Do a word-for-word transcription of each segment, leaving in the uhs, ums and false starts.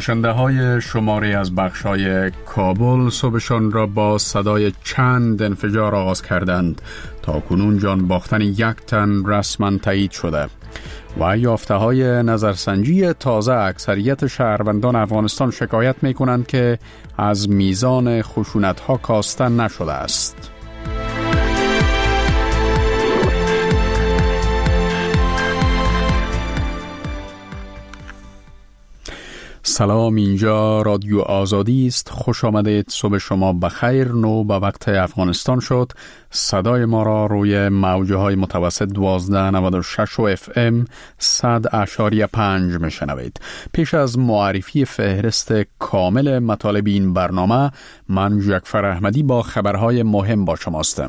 باشنده های شماری از بخشای کابل صبحشان را با صدای چند انفجار آغاز کردند. تا کنون جان باختن یک تن رسما تایید شده و یافته های نظرسنجی تازه اکثریت شهروندان افغانستان شکایت می کنند که از میزان خشونت ها کاسته نشده است. سلام، اینجا رادیو آزادی است. خوش آمدید. صبح شما بخیر. نو به وقت افغانستان شد. صدای ما را روی موجه های متوسط دوازده نود و شش و اف ام صد اشاری پنج میشنوید. پیش از معرفی فهرست کامل مطالب این برنامه، من جعفر احمدی با خبرهای مهم با شما هستم.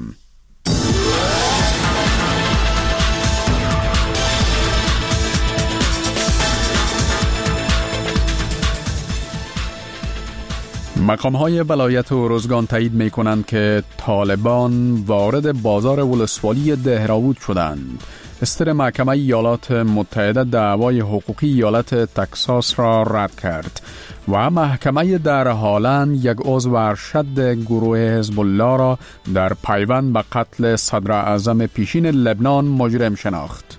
مقام‌های ولایت ارزگان تایید می‌کنند که طالبان وارد بازار ولسوالی دهراود شدند. استر محکمه ایالات متحده دعوای حقوقی ایالت تکساس را رد کرد و محکمه در هالند یک عضو ارشد گروه حزب الله را در پیوند به قتل صدر اعظم پیشین لبنان مجرم شناخت.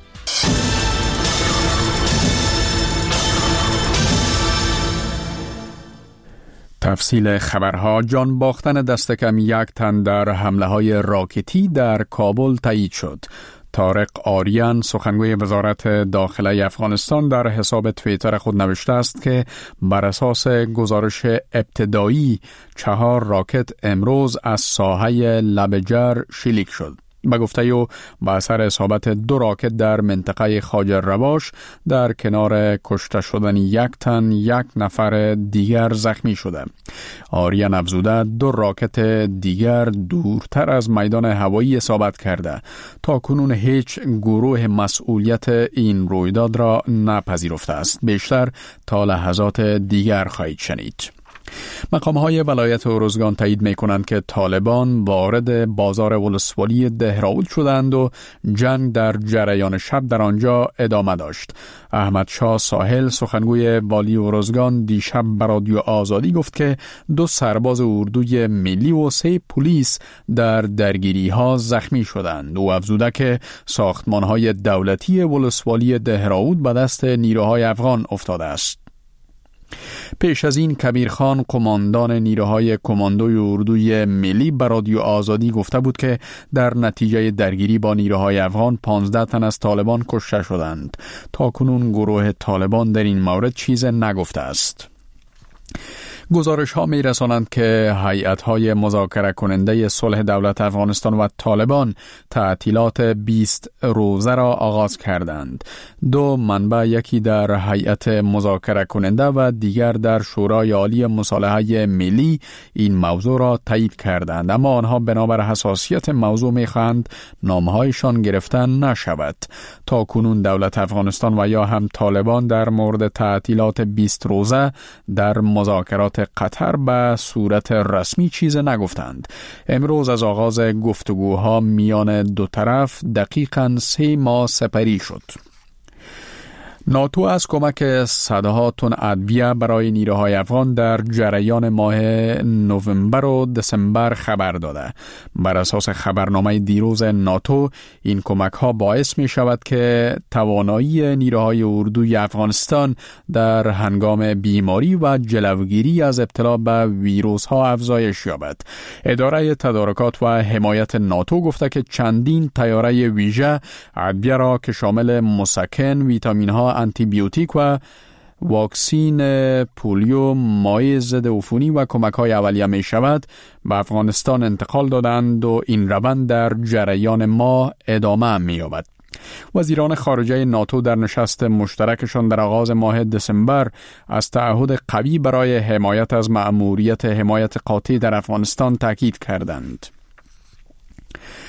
تفصیل خبرها. جان باختن دست کم یک تن در حمله های راکتی در کابل تایید شد. طارق آریان، سخنگوی وزارت داخله افغانستان، در حساب توییتر خود نوشته است که بر اساس گزارش ابتدایی چهار راکت امروز از ساحه لبجر شلیک شد. به گفته او به اثر اصابت دو راکت در منطقه خاجر رواش در کنار کشته شدن یک تن، یک نفر دیگر زخمی شده. آریان افزوده دو راکت دیگر دورتر از میدان هوایی اصابت کرده. تا کنون هیچ گروه مسئولیت این رویداد را نپذیرفته است. بیشتر تا لحظات دیگر خواهید شنید. مقام‌های ولایت ارزگان تایید می‌کنند که طالبان وارد بازار ولسوالی دهراود شدند و جنگ در جریان شب در آنجا ادامه داشت. احمد شاه ساحل، سخنگوی والی ارزگان، دیشب به رادیو آزادی گفت که دو سرباز اردوی ملی و سه پلیس در درگیری‌ها زخمی شدند. او افزوده که ساختمان‌های دولتی ولسوالی دهراود به دست نیروهای افغان افتاده است. پیش از این کبیرخان، قماندان نیروهای کماندوی اردوی ملی، به رادیو آزادی گفته بود که در نتیجه درگیری با نیروهای افغان پانزده تن از طالبان کشته شدند. تا کنون گروه طالبان در این مورد چیز نگفته است. گزارش ها می رسانند که هیئت های مذاکره کننده صلح دولت افغانستان و طالبان تعطیلات بیست روزه را آغاز کردند. دو منبع، یکی در هیئت مذاکره کننده و دیگر در شورای عالی مصالحه ملی، این موضوع را تایید کردند، اما آنها بنابر حساسیت موضوع می خواهند نامهایشان گرفته نشود. تا کنون دولت افغانستان و یا هم طالبان در مورد تعطیلات بیست روزه در مذاکرات قطر به صورت رسمی چیز نگفتند. امروز از آغاز گفتگوها میان دو طرف دقیقاً سه ماه سپری شد. ناتو از کمک صدها تن ادویه برای نیروهای افغان در جریان ماه نوامبر و دسامبر خبر داده. بر اساس خبرنامه دیروز ناتو، این کمک ها باعث می شود که توانایی نیروهای اردوی افغانستان در هنگام بیماری و جلوگیری از ابتلا به ویروس ها افزایش یابد. اداره تدارکات و حمایت ناتو گفته که چندین طیاره ویژه ادویه را که شامل مسکن، ویتامین ها، آنتی بیوتیک و واکسین پولیو، مایع ضد عفونی و کمک‌های اولیه می شود به افغانستان انتقال دادند و این روند در جریان ماه ادامه می یابد. وزیران خارجه ناتو در نشست مشترکشان در آغاز ماه دسامبر از تعهد قوی برای حمایت از مأموریت حمایت قاطع در افغانستان تاکید کردند.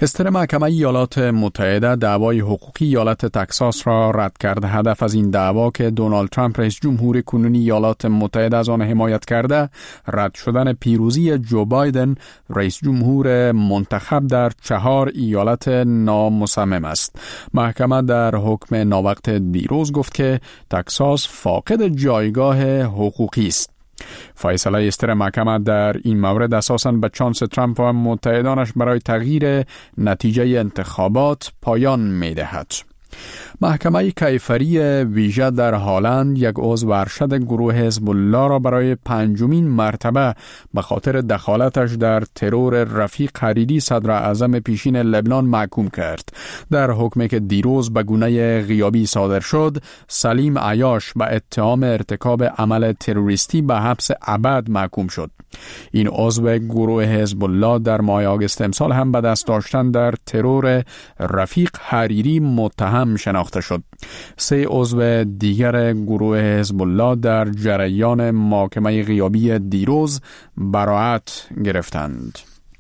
استر محکمه ایالات متحده دعوای حقوقی ایالت تگزاس را رد کرد. هدف از این دعوا که دونالد ترامپ رئیس جمهور کنونی ایالات متحده از آن حمایت کرده، رد شدن پیروزی جو بایدن رئیس جمهور منتخب در چهار ایالت نامصمم است. محکمه در حکم ناوقت دیروز گفت که تگزاس فاقد جایگاه حقوقی است. فیصله استر محکمه در این مورد اساساً به چانس ترامپ و متحدانش برای تغییر نتیجه انتخابات پایان می دهد. محکمه کیفری ویژه در هالند یک عضو ارشد گروه حزب الله را برای پنجمین مرتبه به خاطر دخالتش در ترور رفیق حریری صدر اعظم پیشین لبنان محکوم کرد. در حکمی که دیروز به گونه غیابی صادر شد، سلیم عیاش به اتهام ارتکاب عمل تروریستی به حبس ابد محکوم شد. این عضو گروه حزب الله در ماه آگوست امسال هم به دست داشتن در ترور رفیق حریری متهم شناخته شد. سه عضو دیگر گروه حزب الله در جریان محاکمه غیابی دیروز براءت گرفتند.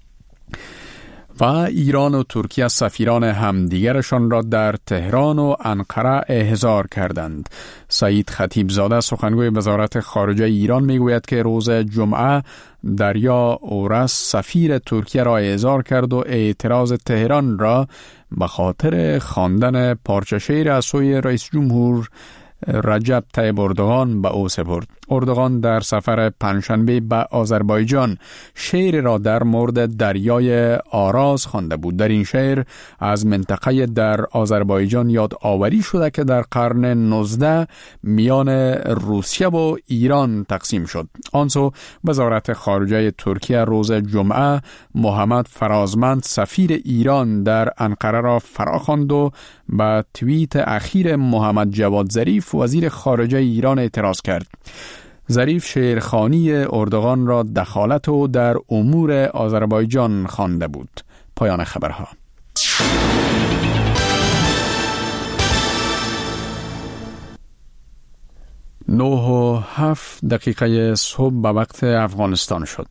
و ایران و ترکیه سفیران همدیگرشان را در تهران و انقره احضار کردند. سعید خطیبزاده سخنگوی وزارت خارجه ایران میگوید که روز جمعه دریا اورس سفیر ترکیه را احضار کرد و اعتراض تهران را به خاطر خواندن پارچه شعر از سوی رئیس جمهور رجب طیب اردوغان به او سپرد. اردوغان در سفر پنجشنبه به آذربایجان شعر را در مورد دریای آراز خوانده بود. در این شعر از منطقه در آذربایجان یاد آوری شده که در قرن نوزدهم میان روسیه و ایران تقسیم شد. آنسو وزارت خارجه ترکیه روز جمعه محمد فرازمند سفیر ایران در انقره را فراخواند و به توییت اخیر محمد جواد ظریف وزیر خارجه ایران اعتراض کرد. ظریف شعرخوانی اردوغان را دخالت و در امور آذربایجان خوانده بود. پایان خبرها. نه و هفت دقیقه صبح به وقت افغانستان شد.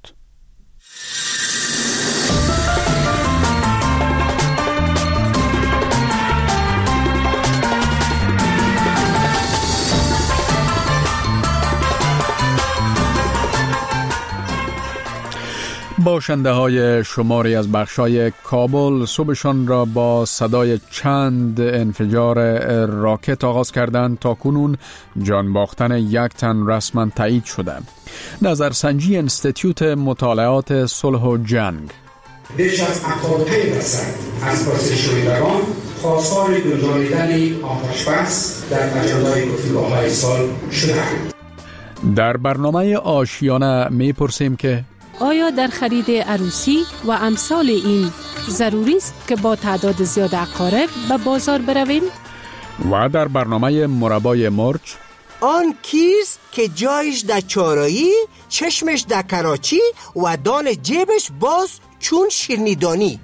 باشنده های شماری از بخشای کابل صبحشان را با صدای چند انفجار راکت آغاز کردند. تا کنون جان باختن یک تن رسما تایید شده. نظرسنجی انستیتیوت مطالعات صلح و جنگ بیش از هفتاد و پنج درصد از پرسشگران خواستار گنجانیدن آتشبس در اجندای گفتگوهای سال شده‌اند. در برنامه آشیانه می‌پرسیم که آیا در خرید عروسی و امثال این ضروری است که با تعداد زیاد اقارب به بازار برویم؟ و در برنامه مربای مرچ آن کیست که جایش در چارایی، چشمش در کراچی و دان جیبش باز چون شیرنیدانی؟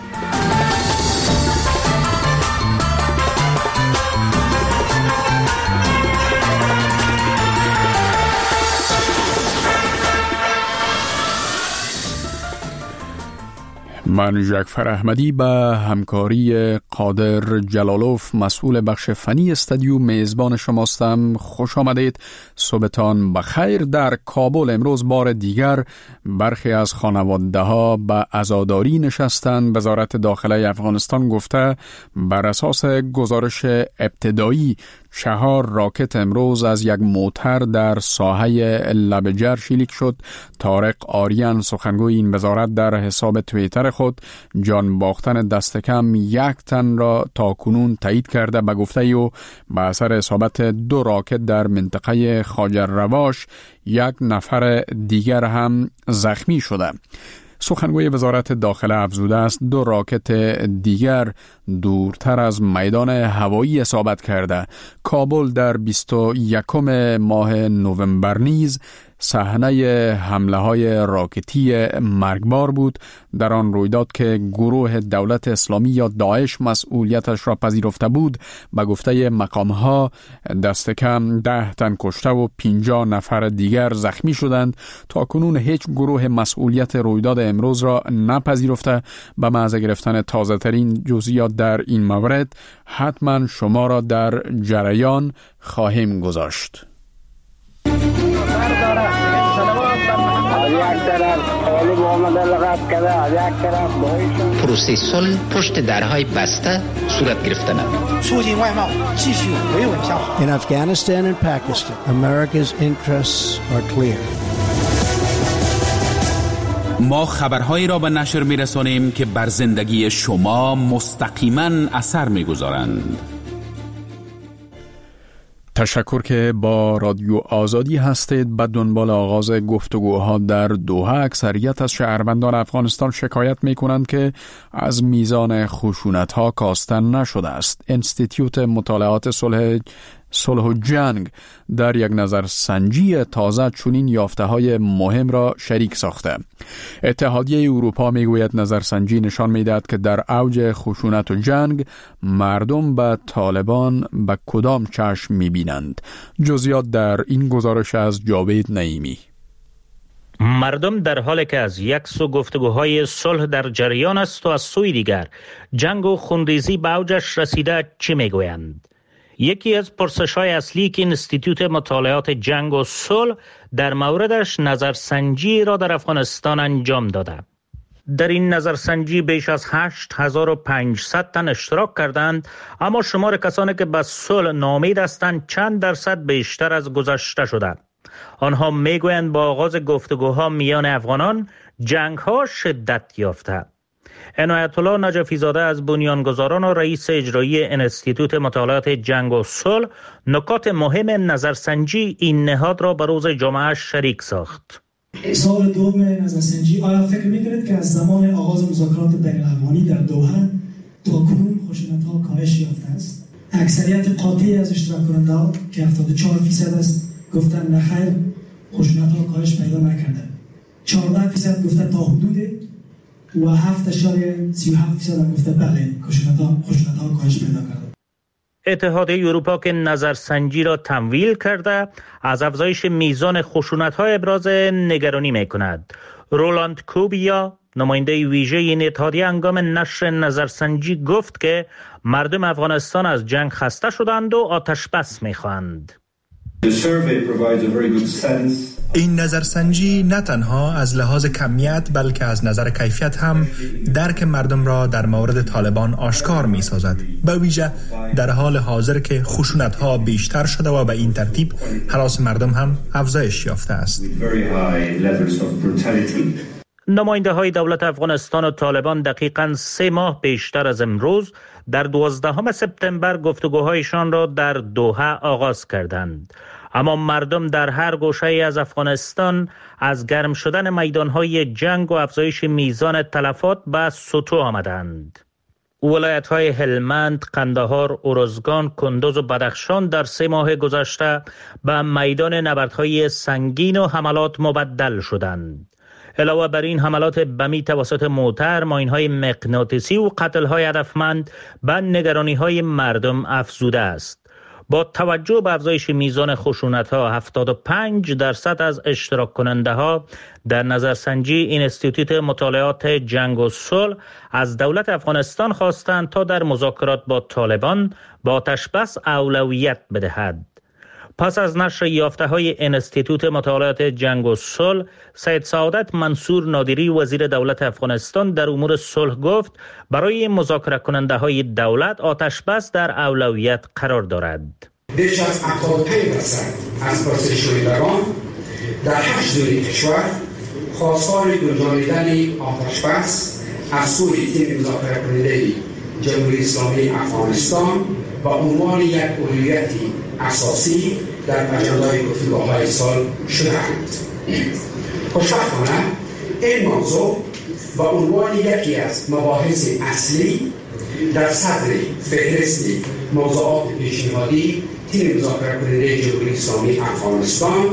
من جعفر احمدی به همکاری قادر جلالوف مسئول بخش فنی استودیو میزبان شماستم. خوش آمدید. صبحتان بخیر. در کابل امروز بار دیگر برخی از خانواده ها به عزاداری نشستند. وزارت داخله افغانستان گفته بر اساس گزارش ابتدایی چهار راکت امروز از یک موتر در ساحه لبجر شلیک شد. طارق آریان سخنگوی این وزارت در حساب توییتر خود جان باختن دست کم یک تن را تا کنون تایید کرده. به گفته او به اثر اصابت دو راکت در منطقه خاجر رواش یک نفر دیگر هم زخمی شده. سخنگوی وزارت داخله افزوده است دو راکت دیگر دورتر از میدان هوایی اصابت کرده. کابل در بیست و یکم ماه نوامبر نیز صحنه حمله های راکتی مرگبار بود در آن رویداد که گروه دولت اسلامی یا داعش مسئولیتش را پذیرفته بود. به گفته مقامها دست کم ده تن کشته و پنجاه نفر دیگر زخمی شدند. تا کنون هیچ گروه مسئولیت رویداد امروز را نپذیرفته. به محض گرفتن تازه ترین جزئیات در این مورد حتما شما را در جریان خواهیم گذاشت. پروسه صلح پشت درهای بسته صورت گرفته است. In Afghanistan and Pakistan, America's interests are clear. ما خبرهایی را به نشر می‌رسانیم که بر زندگی شما مستقیما اثر می‌گذارند. تشکر که با رادیو آزادی هستید. به دنبال آغاز گفتگوها در دوحه، اکثریت از شهروندان افغانستان شکایت می کنند که از میزان خشونت ها کاسته نشده است. انستیتیوت مطالعات صلح صلح و جنگ در یک نظرسنجی تازه چنین یافته های مهم را شریک ساخته. اتحادیه اروپا میگوید نظرسنجی نشان میدهد که در اوج خشونت و جنگ مردم به طالبان به کدام چشم میبینند. جزئیات در این گزارش از جاوید نعیمی. مردم در حالی که از یک سو گفتگوهای صلح در جریان است و از سوی دیگر جنگ و خونریزی به اوجش رسیده چی میگویند؟ یکی از پرسش‌های اصلی که انستیتوت مطالعات جنگ و صلح در موردش نظرسنجی را در افغانستان انجام داده. در این نظرسنجی بیش از هشت هزار و پانصد تن اشتراک کردند، اما شمار کسانی که به صلح ناامید هستند چند درصد بیشتر از گذشته شده. آنها میگویند با آغاز گفتگوها میان افغانان جنگ‌ها شدت یافته. عنایت الله نجفی زاده از بنیانگذاران و رئیس اجرایی انستیتوت مطالعات جنگ و صلح نکات مهم نظرسنجی این نهاد را به روز جمعه شریک ساخت. سال دوم نظرسنجی: آیا فکر می‌کنید که از زمان آغاز مذاکرات بین‌الافغانی در دوحه تا کنون خشونت‌ها کاهش یافته است؟ اکثریت قاطعی از اشتراک کننده‌ها که هفتاد و چهار درصد است گفتند نخیر، خشونت‌ها کاهش پیدا نکرده. چهارده درصد گفتند تا حدودی و هفت اشاره سی و هفت درصد هم گفته بله خشونت‌ها خشونت‌ها کاهش پیدا کرده. اتحادیه اروپا که نظرسنجی را تمویل کرده از افزایش میزان خشونت‌ها ابراز نگرانی می‌کند. رولاند کوبیا نماینده ویژه این اتحادیه هنگام نشر نظرسنجی گفت که مردم افغانستان از جنگ خسته شدند و آتش بس می‌خواهند. این نظرسنجی نه تنها از لحاظ کمیت بلکه از نظر کیفیت هم درک مردم را در مورد طالبان آشکار می سازد، به ویژه در حال حاضر که خشونت‌ها بیشتر شده و به این ترتیب هراس مردم هم افزایش یافته است. نماینده های دولت افغانستان و طالبان دقیقاً سه ماه بیشتر از امروز در دوازدهم سپتامبر گفتگوهایشان را در دوحه آغاز کردند. اما مردم در هر گوشه از افغانستان از گرم شدن میدانهای جنگ و افزایش میزان تلفات به سطوح آمدند. ولایت‌های هلمند، قندهار، ارزگان، کندوز و بدخشان در سه ماه گذشته به میدان نبردهای سنگین و حملات مبدل شدند. علاوه بر این حملات بمی توسط موتر، ماین‌های مغناطیسی و قتل‌های هدفمند به نگرانی‌های مردم افزوده است. با توجه به افزایش میزان خشونت‌ها، هفتاد و پنج درصد از اشتراک کننده‌ها در نظرسنجی انستیتوت مطالعات جنگ و صلح از دولت افغانستان خواستند تا در مذاکرات با طالبان با آتش بس اولویت بدهد. پس از نشر یافته‌های انستیتوت مطالعات جنگ و صلح، سید سعادت منصور نادری وزیر دولت افغانستان در امور صلح گفت برای مذاکره کننده‌های دولت آتش بس در اولویت قرار دارد. بیش از هفتاد و پنج درصد از پرسشگران در هشت دوره کشور خواستار گنجانیدن آتش بس از سوی تیم مذاکره کننده جمهوری اسلامی افغانستان با عنوان یک اولویتی اساسی در اجندای گفتگوهای سال شده‌اند. خوشبختانه این موضوع با عنوان یکی از مباحث اصلی در صدر فهرست موضوعات پیشنهادی تیم مذاکره کننده جمهوری اسلامی افغانستان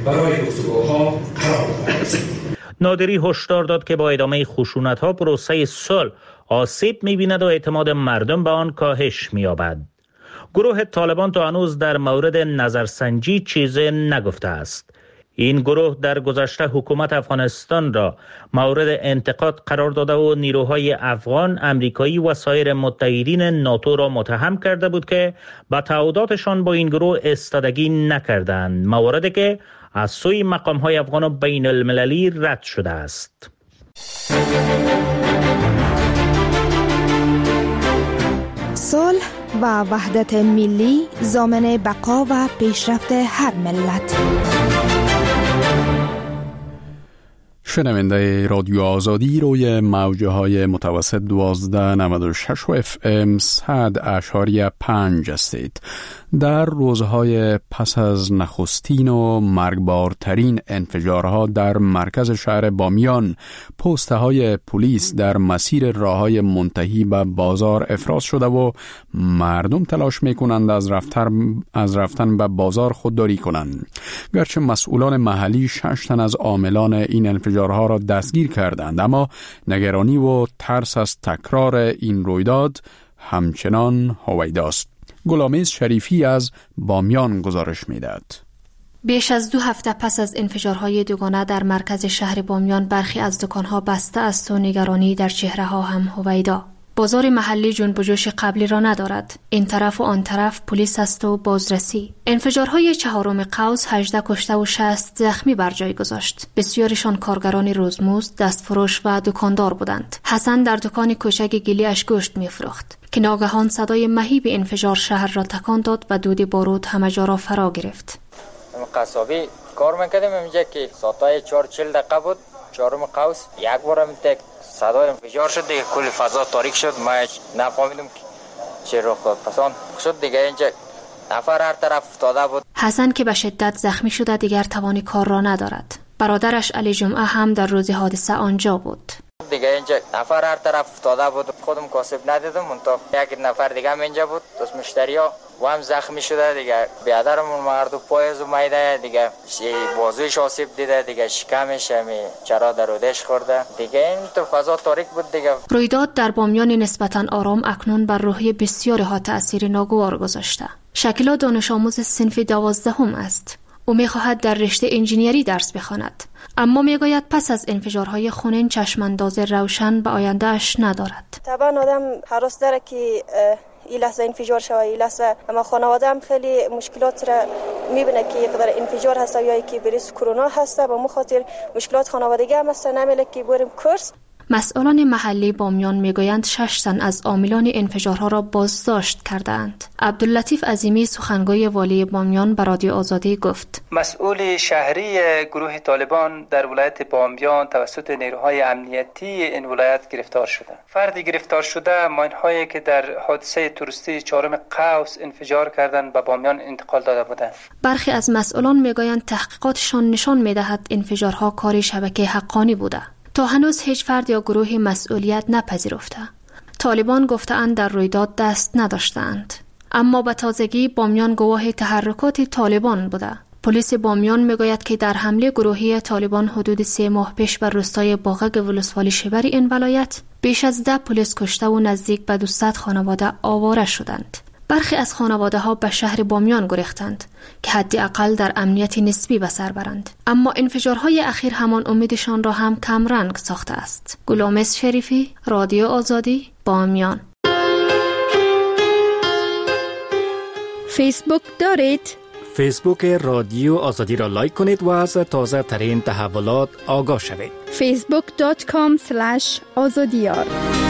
برای گفتگوها قرار داد. نادری هشدار داد که با ادامه خشونت‌ها پروسه صلح آسیب می‌بیند و اعتماد مردم به آن کاهش می‌یابد. گروه طالبان تا هنوز در مورد نظرسنجی چیزی نگفته است. این گروه در گذشته حکومت افغانستان را مورد انتقاد قرار داده و نیروهای افغان، امریکایی و سایر متحدین ناتو را متهم کرده بود که به تعهداتشان با این گروه استادگی نکردند، موردی که از سوی مقام‌های افغان و بین المللی رد شده است. صلح و وحدت ملی ضامن بقا و پیشرفت هر ملت. شنونده رادیو آزادی روی موجه های متوسط دوازده نود و شش و اف ام صد اشاری پنج هستید. در روزهای پس از نخستین و مرگبارترین انفجارها در مرکز شهر بامیان، پسته های پلیس در مسیر راههای منتهی به بازار افراز شده و مردم تلاش میکنند از رفتن از رفتن به بازار خودداری کنند. گرچه مسئولان محلی شش تن از عاملان این انفجارها را دستگیر کردند، اما نگرانی و ترس از تکرار این رویداد همچنان هویداست. غلامیز شریفی از بامیان گزارش می‌دهد. بیش از دو هفته پس از انفجارهای دوگانه در مرکز شهر بامیان، برخی از دکان‌ها بسته است و نگرانی در چهره‌ها هم هویدا. بازار محلی جنب و جوش قبلی را ندارد. این طرف و آن طرف پلیس است و بازرسی. انفجارهای چهارم قوس هجده کشته و شصت زخمی بر جای گذاشت. بسیارشان کارگران روزمزد، دستفروش و دکاندار بودند. حسن در دکان کوچک گلیش گوشت می‌فروخت که ناگهان صدای مهیب انفجار شهر را تکان داد و دود بارود همه جا را فرا گرفت. قصابی کار می‌کردیم اینجا که ساعت چهار و چهل دقیقه بود. چهارم قوس یک بارم تک صدای انفجار شد دیگه، کل فضا تاریک شد. ما نفهمیدم که چه رخ داد. پس آن شد دیگه، اینجا نفر هر طرف افتاده بود. حسن که به شدت زخمی شده دیگر توان کار را ندارد. برادرش علی جمعه هم در روز حادثه آنجا بود. دیگه اینجا نفر هر طرف افتاده بود. خودم کاسب ندیدم، منتها یک نفر دیگه هم اینجا بود. دوست مشتریا و هم زخمی شده دیگه. بیادرمون مردو پایز اومده دیگه، بازویش آسیب دیده دیگه، شکمش همی چرا درودش خورده دیگه. این تو فضا تاریک بود دیگه. رویداد در بامیان نسبتاً آرام اکنون بر روحی بسیارها تأثیر ناگوار گذاشته. شکیلا دانش آموز صنف دوازدهم است. او می‌خواهد در رشته انجینیری درس بخواند، اما میگوید پس از انفجارهای خونین چشمانداز روشن به آینده‌اش ندارد. طبعا آدم حراس داره که این لحظه انفجار شوه، این لحظه اما خانواده هم خیلی مشکلات را میبینه که یقدر انفجار هست یا که ویروس کرونا هست. با مو خاطر مشکلات خانوادگی هم هست، نمیله که بریم کورس. مسئولان محلی بامیان میگویند شش تن از عاملان انفجارها را بازداشت کردند. عبداللطیف عظیمی سخنگوی والی بامیان به رادیو آزادی گفت: مسئول شهری گروه طالبان در ولایت بامیان توسط نیروهای امنیتی این ولایت گرفتار شده. فردی گرفتار شده ماین‌هایی که در حادثه توریستی چهارم قوس انفجار کردند به بامیان انتقال داده بودند. برخی از مسئولان میگویند تحقیقاتشان نشان میدهد انفجارها کاری شبکه حقانی بوده. تا هنوز هیچ فرد یا گروهی مسئولیت نپذیرفته. طالبان گفته‌اند در رویداد دست نداشتند، اما به تازگی بامیان گواه تحرکات طالبان بوده. پلیس بامیان میگوید که در حمله گروهی طالبان حدود سه ماه پیش بر روستای باغک ولسوالی شبر این ولایت بیش از ده پلیس کشته و نزدیک به دویست خانواده آواره شدند. برخی از خانواده ها به شهر بامیان گریختند که حداقل در امنیت نسبی به سر برند، اما انفجارهای اخیر همان امیدشان را هم کم رنگ ساخته است. غلامیز شریفی، رادیو آزادی، بامیان. فیسبوک دارید؟ فیسبوک رادیو آزادی را لایک کنید و از تازه ترین تحولات آگاه شوید. فیسبوک دات کام اسلش آزادیار.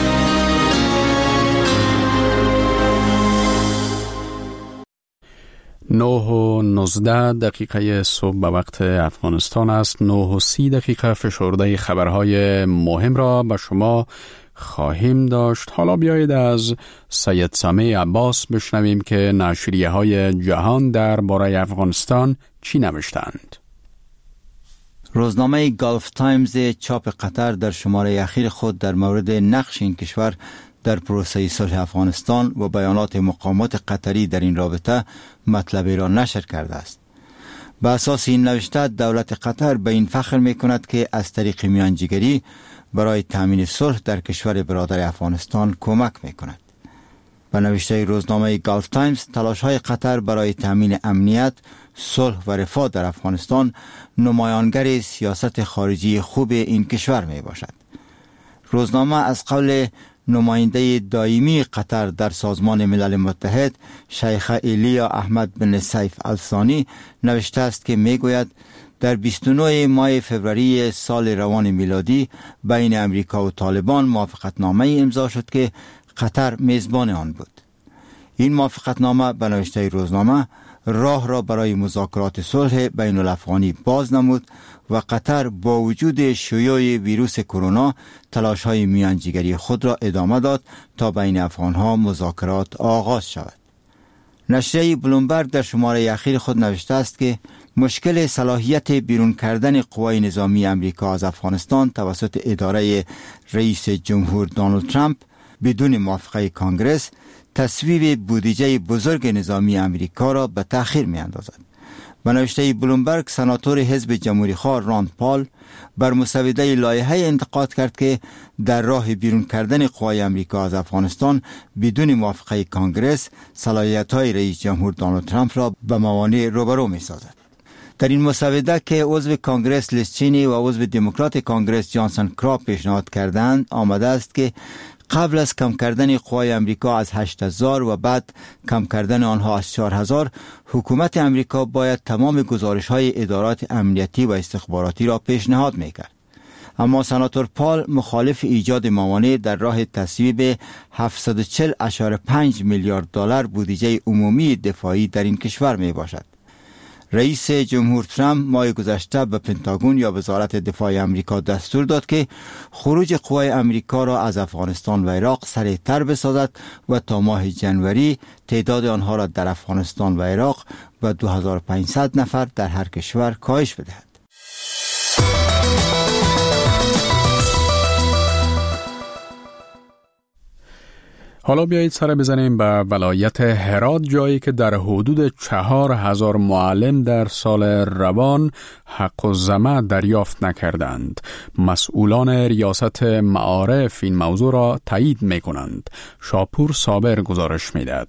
نه و نوزده دقیقه صبح به وقت افغانستان است. نه و سی دقیقه فشرده خبرهای مهم را به شما خواهیم داشت. حالا بیایید از سید سامع عباس بشنویم که نشریه های جهان در باره افغانستان چی نوشتند. روزنامه گالف تایمز چاپ قطر در شماره اخیر خود در مورد نقش این کشور در پروسه صلح افغانستان و بیانات مقامات قطری در این رابطه مطلبی را نشر کرده است. به اساس این نوشته دولت قطر به این فخر می کند که از طریق میانجیگری برای تامین صلح در کشور برادر افغانستان کمک می کند. به نوشته روزنامه گالف تایمز تلاش های قطر برای تامین امنیت، صلح و رفاه در افغانستان نمایانگر سیاست خارجی خوب این کشور می باشد. روزنامه از قول نماینده دائمی قطر در سازمان ملل متحد شیخ ایلیا احمد بن سیف الثانی نوشته است که می گوید در بیست و نه ماه فوریه سال روان میلادی بین امریکا و طالبان موافقتنامه امضا شد که قطر میزبان آن بود. این موافقتنامه به نوشته روزنامه راه را برای مذاکرات صلح بین الافغانی باز نمود و قطر با وجود شیوع ویروس کرونا تلاش‌های میانجیگری خود را ادامه داد تا بین افغان‌ها مذاکرات آغاز شود. نشریه بلومبرگ در شماره اخیر خود نوشته است که مشکل صلاحیت بیرون کردن قوای نظامی امریکا از افغانستان توسط اداره رئیس جمهور دونالد ترامپ بدون موافقه کانگرس تصویب بودجه بزرگ نظامی امریکا را به تأخیر می اندازد. به نوشته بلومبرگ سناتور حزب جمهوری خواه راند پال بر مسوده لایحه انتقاد کرد که در راه بیرون کردن قوای امریکا از افغانستان بدون موافقه کانگرس صلاحیت‌های رئیس جمهور دونالد ترامپ را به موانع روبرو می سازد. در این مسوده که عضو کانگرس لیز چینی و عضو دموکرات کانگرس جانسن کراپ پیشنهاد کردند آمده است که قبل از کم کردن قوای امریکا از هشت هزار و بعد کم کردن آنها از چهار هزار، حکومت امریکا باید تمام گزارش‌های ادارات امنیتی و استخباراتی را پیشنهاد می‌کرد. اما سناتور پال مخالف ایجاد موانع در راه تصویب هفتصد و چهل ممیز پنج میلیارد دلار بودجه عمومی دفاعی در این کشور میباشد. رئیس جمهور ترامپ ماه گذشته به پنتاگون یا وزارت دفاع امریکا دستور داد که خروج قوای امریکا را از افغانستان و عراق سریعتر بسازد و تا ماه جنوری تعداد آنها را در افغانستان و عراق به دو هزار و پانصد نفر در هر کشور کاهش بدهد. حالا بیایید سر بزنیم به ولایت هرات، جایی که در حدود چهار هزار معلم در سال روان حق الزمه دریافت نکردند. مسئولان ریاست معارف این موضوع را تایید می کنند. شاپور صابر گزارش می دهد.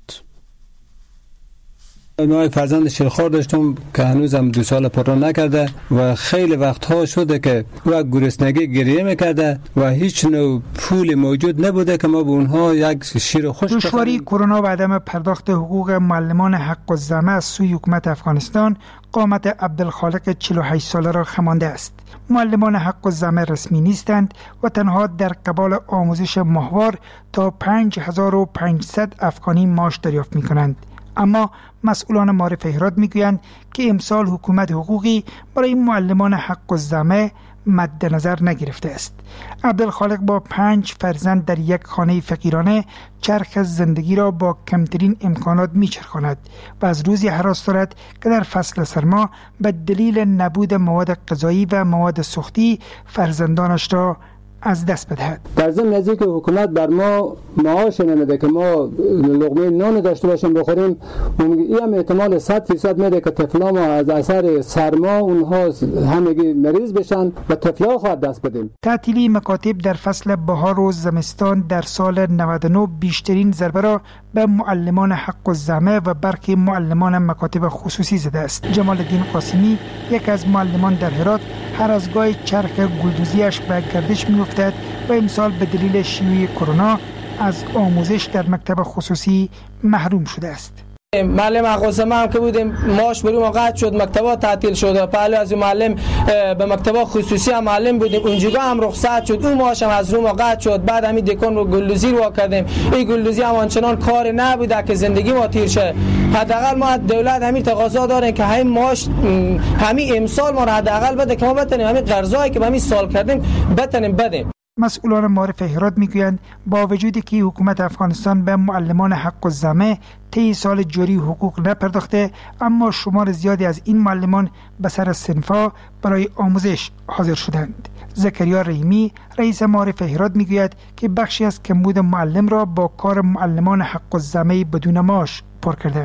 ما یک فرزند شیرخوار داشتم که هنوزم دو سال پر نکرده و خیلی وقتها شده که او گرسنگی گریه میکرده و هیچ نوع پول موجود نبوده که ما به اونها یک شیر خوش بخریم. دشواری کرونا و عدم پرداخت حقوق معلمان حق الزمه از سوی حکومت افغانستان قامت عبدالخالق چهل و هشت ساله را خمانده است. معلمان حق الزمه رسمی نیستند و تنها در قبال آموزش ماهوار تا پنج هزار و پانصد افغانی معاش دریافت میکنند. اما مسئولان معارف هرات میگویند که امسال حکومت حقوقی برای معلمان حق الزمه مد نظر نگرفته است. عبدالخالق با پنج فرزند در یک خانه فقیرانه چرخ زندگی را با کمترین امکانات میچرخاند و از روزی هراس دارد که در فصل سرما به دلیل نبود مواد غذایی و مواد سوختی فرزندانش را از دست بدهد. در ضمن از اینکه حکومت بر ما معاش نمیده که ما لقمه نان داشته باشیم بخوریم، این هم احتمال صد درصد میده که طفلا ما از اثر سرما اونها همگی مریض بشن و طفلا خواهد دست بدیم. تعطیلی مکاتب در فصل بهار و زمستان در سال نود و نه بیشترین ضربه را به معلمان حق الزمه و برخی معلمان مکاتب خصوصی زده است. جمال الدین قاسمی یک از معلمان در هرات هر از گاهی چرخ گلدوزیش به گردش می‌افتد و امسال به دلیل شیوع کرونا از آموزش در مکتب خصوصی محروم شده است. معلم حق الزمه هم که بودیم معاش بریم قطع شد، مکتبات تعطیل شد. پهلو از معلم به مکتب خصوصی هم معلم بودیم، اونجا هم رخصت شد، اون معاش هم از روم قطع شد. بعد همین دکان رو گلدوزی رو کردیم. این گلدوزی هم آنچنان کار نبوده که زندگی ما تیر شه. حداقل ما دولت همین تقاضا داریم که همین معاش همین امسال ما رو حداقل بده که ما بتونیم همین قرضایی که همین سال کردیم بتونیم بدیم. مسئولان معارف هرات میگویند با وجودی که حکومت افغانستان به معلمان حق الزمه طی سال جاری حقوق نپرداخته، اما شمار زیادی از این معلمان به سر صنفا برای آموزش حاضر شدند. زکریا رحیمی رئیس معارف هرات میگوید که بخشی از کمبود معلم را با کار معلمان حق الزمه بدون معاش پر کردند.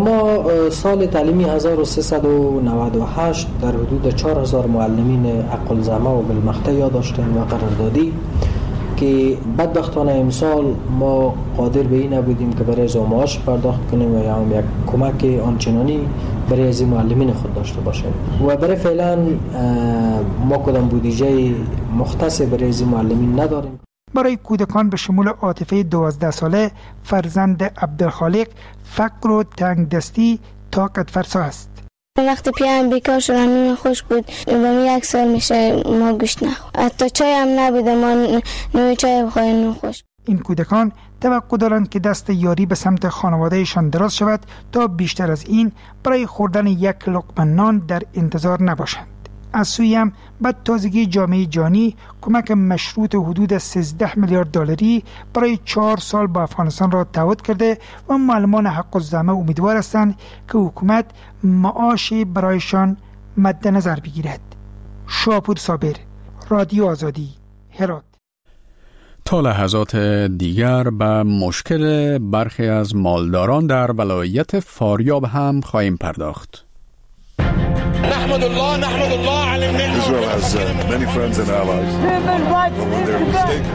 ما سال تعلیمی هزار و سیصد و نود و هشت در حدود چهار هزار معلمین حق الزحمه و بالمقطع یاد داشتیم و قراردادی که بدبختانه امسال ما قادر به این نبودیم که برای معاش پرداخت کنیم و یا هم یک کمک آنچنانی برای از معلمین خود داشته باشیم و برای فعلا ما کدام بودجه مختص برای از معلمین نداریم. برای کودکان به شمول عاطفه دوازده ساله فرزند عبدالخالق فقر و تنگ دستی طاقت فرسا است. وقتی پیام بیکار شدم نون خوش بود و من یک سال میشه ما گوشت نخورد، حتی چای هم نبوده ما نوع چای بخوریم نون خوش. این کودکان توقع دارند که دست یاری به سمت خانوادهشان دراز شود تا بیشتر از این برای خوردن یک لقمه نان در انتظار نباشند. از سوی هم بعد تازگی جامعه جهانی کمک مشروط حدود سیزده میلیارد دلاری برای چهار سال با افغانستان را تعهد کرده و معلمان حق الزحمه امیدوار هستند که حکومت معاشی برایشان مد نظر بگیرد. شاپور صابر، رادیو آزادی، هرات. تا لحظات دیگر به مشکل برخی از مالداران در ولایت فاریاب هم خواهیم پرداخت. نحمد الله نحمد الله على النعمة. Israel has uh, many friends and allies. But when they're mistaken.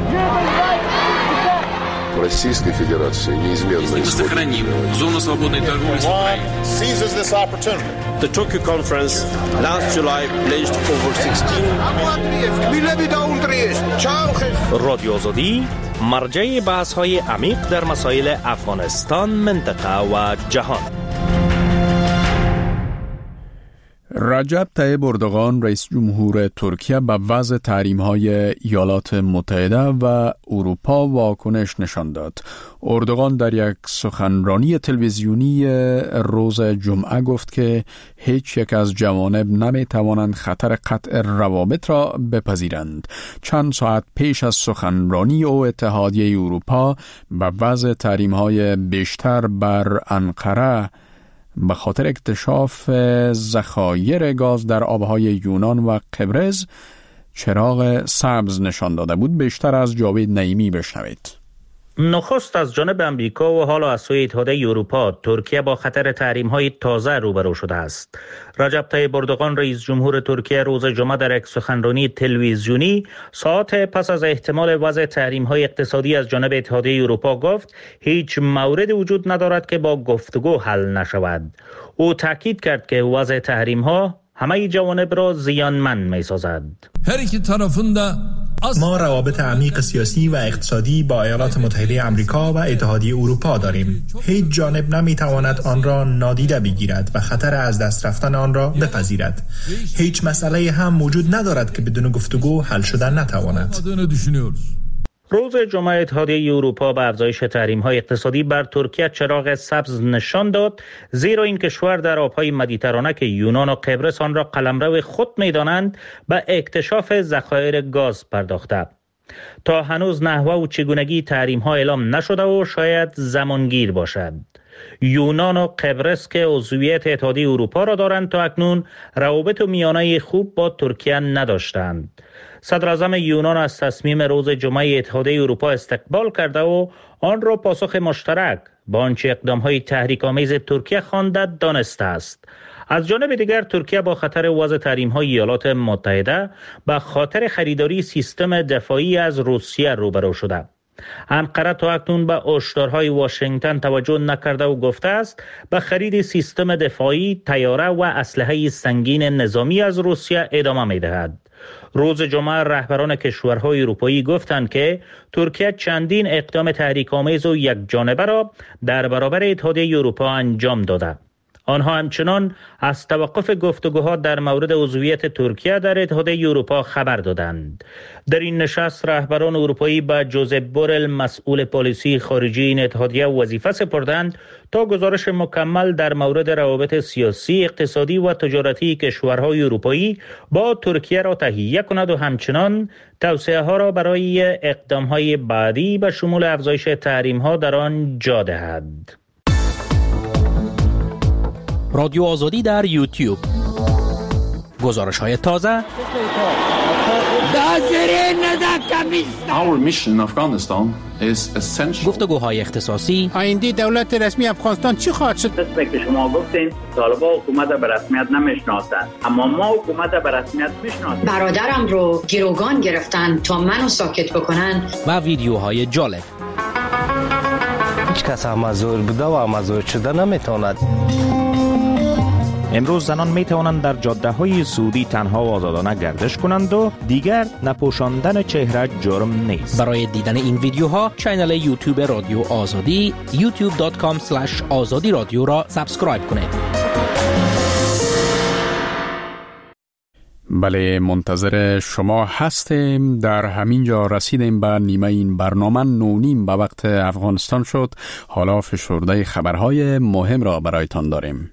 Российской Федерации неизменно сохраним зону свободной торговли с Украиной. Seizes this opportunity. The Tokyo conference last July pledged over sixteen. رادیو آزادی مرجع بحث‌های عمیق در مسائل افغانستان، منطقه و جهان. رجب طیب اردوغان رئیس جمهور ترکیه به وضع تحریم‌های ایالات متحده و اروپا واکنش نشان داد. اردوغان در یک سخنرانی تلویزیونی روز جمعه گفت که هیچ یک از جوانب نمی‌توانند خطر قطع روابط را بپذیرند. چند ساعت پیش از سخنرانی او اتحادیه اروپا به وضع تحریم‌های بیشتر بر انقره به خاطر اکتشاف ذخایر گاز در آبهای یونان و قبرس چراغ سبز نشان داده بود. بیشتر از جاوید نعیمی بشنوید. نخست از جانب امریکا و حالا از سوی اتحادیه اروپا ترکیه با خطر تحریم‌های تازه روبرو شده است. رجب طیب اردوغان رئیس جمهور ترکیه روز جمعه در یک سخنرانی تلویزیونی ساعت پس از احتمال وضع تحریم‌های اقتصادی از جانب اتحادیه اروپا گفت هیچ موردی وجود ندارد که با گفتگو حل نشود. او تاکید کرد که وضع تحریم‌ها همه جوانب را زیانمند می‌سازد. هر iki tarafın da ما روابط عمیق سیاسی و اقتصادی با ایالات متحده آمریکا و اتحادیه اروپا داریم. هیچ جانب نمیتواند آن را نادیده بگیرد و خطر از دست رفتن آن را بپذیرد. هیچ مسئله هم وجود ندارد که بدون گفتگو حل شدن نتواند. روز جمعه اتحادیه اروپا به افزایش تحریم‌های اقتصادی بر ترکیه چراغ سبز نشان داد، زیرا این کشور در آبهای مدیترانه که یونان و قبرس آن را قلمرو خود می‌دانند به اکتشاف ذخایر گاز پرداخته. تا هنوز نحوه و چگونگی تحریم‌ها اعلام نشده و شاید زمانگیر باشد. یونان و قبرس که عضویت اتحادیه اروپا را دارند تا اکنون روابط و میانه خوب با ترکیه نداشتند. صدر اعظم یونان از تصمیم روز جمعه اتحادیه اروپا استقبال کرده و آن را پاسخ مشترک با آنچه اقدام‌های تحریک‌آمیز ترکیه خوانده دانسته است. از جانب دیگر ترکیه با خطر وضع تحریم‌های ایالات متحده به خاطر خریداری سیستم دفاعی از روسیه روبرو شده. انقره تا اکنون به هشدارهای واشنگتن توجه نکرده و گفته است به خرید سیستم دفاعی، طیاره و اسلحه سنگین نظامی از روسیه ادامه می‌دهد. روز جمعه رهبران کشورهای اروپایی گفتند که ترکیه چندین اقدام تحریک‌آمیز و یک جانبه را در برابر اتحادیه اروپا انجام داده. آنها همچنان از توقف گفتگوها در مورد عضویت ترکیه در اتحادیه اروپا خبر دادند. در این نشست رهبران اروپایی به جوزپ بورل مسئول پالیسی خارجی این اتحادیه وظیفه سپردند تا گزارش مکمل در مورد روابط سیاسی، اقتصادی و تجارتی کشورهای اروپایی با ترکیه را تهیه کند و همچنان توصیه ها را برای اقدام های بعدی به شمول افزایش تحریم ها در آن جا دهد. رادیو آزادی در یوتیوب. گزارش های تازه، دازرین Our mission in Afghanistan is essential. گفتگوهای اختصاصی. آینده دولت رسمی افغانستان چی خواهد شد؟ مثل که شما گفتین طالبان حکومت به رسمیت نمیشناسند، اما ما حکومت به رسمیت میشناسیم. برادرم رو گروگان گرفتن تا منو ساکت بکنن. و ویدیوهای جالب. هیچ کس مزور بوده و مزور شده نمیتواند. امروز زنان می توانند در جاده های سعودی تنها و آزادانه گردش کنند و دیگر نپوشاندن چهره جرم نیست. برای دیدن این ویدیوها کانال یوتیوب رادیو آزادی یوتیوب دات کام اسلش آزادی رادیو را سابسکرایب کنید. بله، منتظر شما هستیم. در همین جا رسیدیم به نیمه این برنامه. نونیم به وقت افغانستان شد. حالا فشرده خبرهای مهم را برایتان داریم.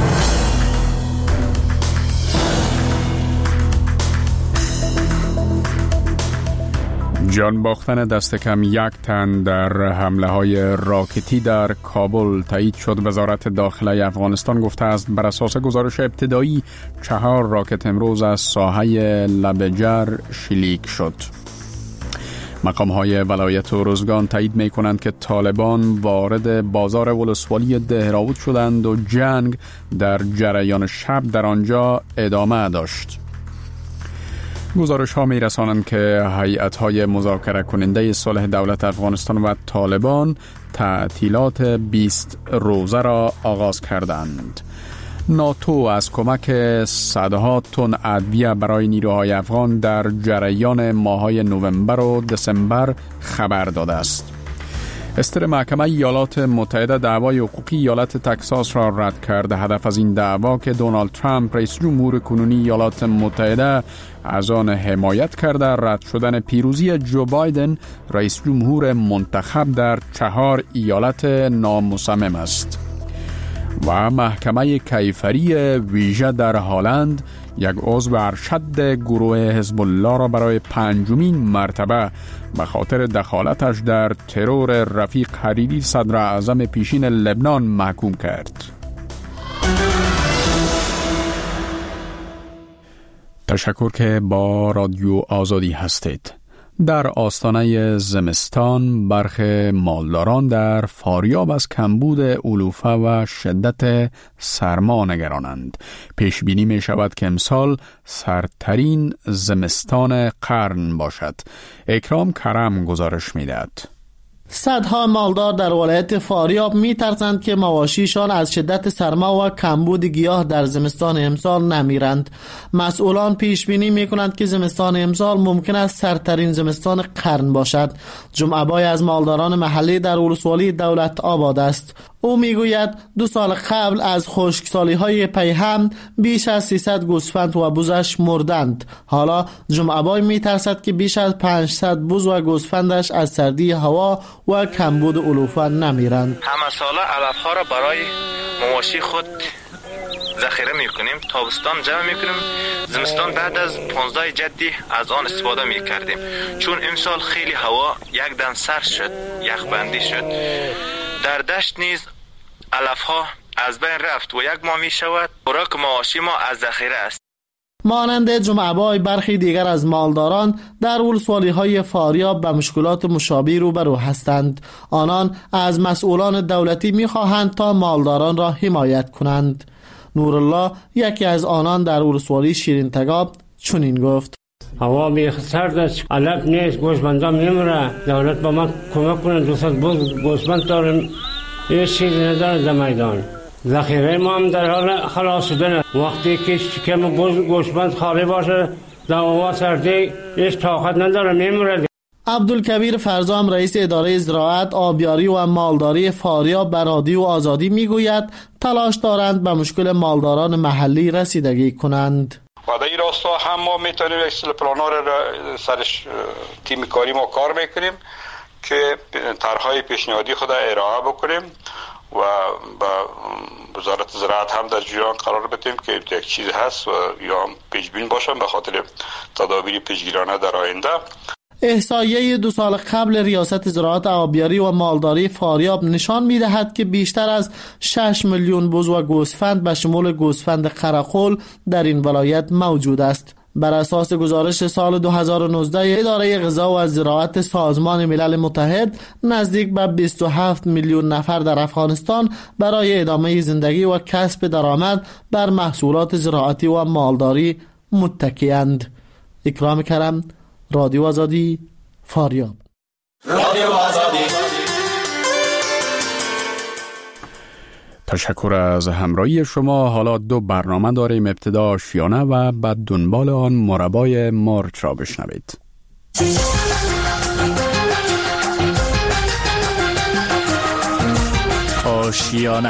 جان باختن دست کم یک تن در حمله های راکتی در کابل تایید شد. وزارت داخله افغانستان گفته است بر اساس گزارش ابتدایی چهار راکت امروز از ساحه لبجر شلیک شد. مقام های ولایت و روزگان تایید می کنند که طالبان وارد بازار ولسوالی دهراود شدند و جنگ در جریان شب در آنجا ادامه داشت. گزارش ها می رسانند که هیئت های مذاکره کننده صلح دولت افغانستان و طالبان تعطیلات بیست روزه را آغاز کردند. ناتو از کمک صدها تن ادویه برای نیروهای افغان در جریان ماه‌های نوامبر و دسامبر خبر داده است. استر محکمه ایالات متحده دعوای حقوقی ایالت تگزاس را رد کرده. هدف از این دعوا که دونالد ترامپ رئیس جمهور کنونی ایالات متحده از آن حمایت کرده رد شدن پیروزی جو بایدن رئیس جمهور منتخب در چهار ایالت نامصمم است. و محکمه کیفری ویژه در هلند یک عضو ارشد گروه حزب الله را برای پنجمین مرتبه به خاطر دخالتش در ترور رفیق حریری صدر اعظم پیشین لبنان محکوم کرد. تشکر که با رادیو آزادی هستید. در آستانه زمستان برخی مالداران در فاریاب از کمبود علوفه و شدت سرما نگرانند. پیش بینی می شود که امسال سردترین زمستان قرن باشد. اکرام کرم گزارش می دهد. صدها مالدار در ولایت فاریاب می ترسند که مواشیشان از شدت سرما و کمبود گیاه در زمستان امسال نمیرند. مسئولان پیش بینی می کنند که زمستان امسال ممکن است سردترین زمستان قرن باشد. جمعه‌بای از مالداران محلی در ولسوالی دولت آباد است. او میگوید دو سال قبل از خشکسالی های پیهم بیش از سیصد گوسفند و بزش مردند. حالا جمعه‌بای میترسد که بیش از پانصد بز و گوسفندش از سردی هوا و کمبود علوفه نمیرند. همه ساله علفها را برای مواشی خود ذخیره میکنیم، تابستان جمع میکنیم، زمستان بعد از پانزده جدی از آن استفاده میکردیم. چون امسال خیلی هوا یک دن سرد شد، یخبندی شد. در دشت نیز علفها از بین رفت و یک ماه می شود خوراک مواشی ما از ذخیره است. مانند جمعه‌بای برخی دیگر از مالداران در ولسوالی های فاریاب به مشکلات مشابه روبرو هستند. آنان از مسئولان دولتی می خواهند تا مالداران را حمایت کنند. نورالله یکی از آنان در ولسوالی شیرین تگاب چنین گفت: هوا بیخ سرد است، علف نیست، گوسفندان میمونه. دولت با ما کمک کنه. دوست بز گوسفند داریم، هیچ چیزی نداره در میدان. ذخیره ما هم در حال خلاص شدن. وقتی که شکم گوسفند خالی باشه در هوا سردی هیچ طاقت نداره، میمونه. عبدالکبیر فرزام رئیس اداره زراعت، آبیاری و مالداری فاریاب به رادیو آزادی میگوید تلاش دارند به مشکل مالداران محلی رسیدگی کنند. و در این راستا هم ما میتونیم اکسل پلان‌ها را سرش تیم کاری ما کار میکنیم که طرح‌های پیشنهادی خود ارائه بکنیم و با وزارت زراعت هم در جریان قرار بدیم که یک چیز هست و یا پیشبین باشم به خاطر تدابیر پیشگیرانه در آینده. احصایه دو سال قبل ریاست زراعت، آبیاری و مالداری فاریاب نشان می‌دهد که بیشتر از شش میلیون بز و گوسفند به شمول گوسفند قرقل در این ولایت موجود است. بر اساس گزارش سال دو هزار و نوزده اداره غذا و زراعت سازمان ملل متحد، نزدیک به بیست و هفت میلیون نفر در افغانستان برای ادامه زندگی و کسب درآمد بر محصولات زراعتی و مالداری متکی‌اند. اکرام کرم، رادیو آزادی، فاریاب. رادیو آزادی. تشکر از همراهی شما. حالا دو برنامه داریم، ابتدا آشیانه و بعد دنبال آن مربای مرچ را بشنوید. آشیانه،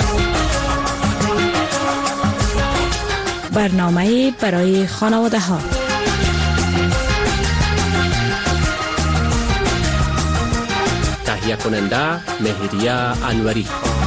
برنامه برای خانواده ها. تهیه کننده مهریه انوری.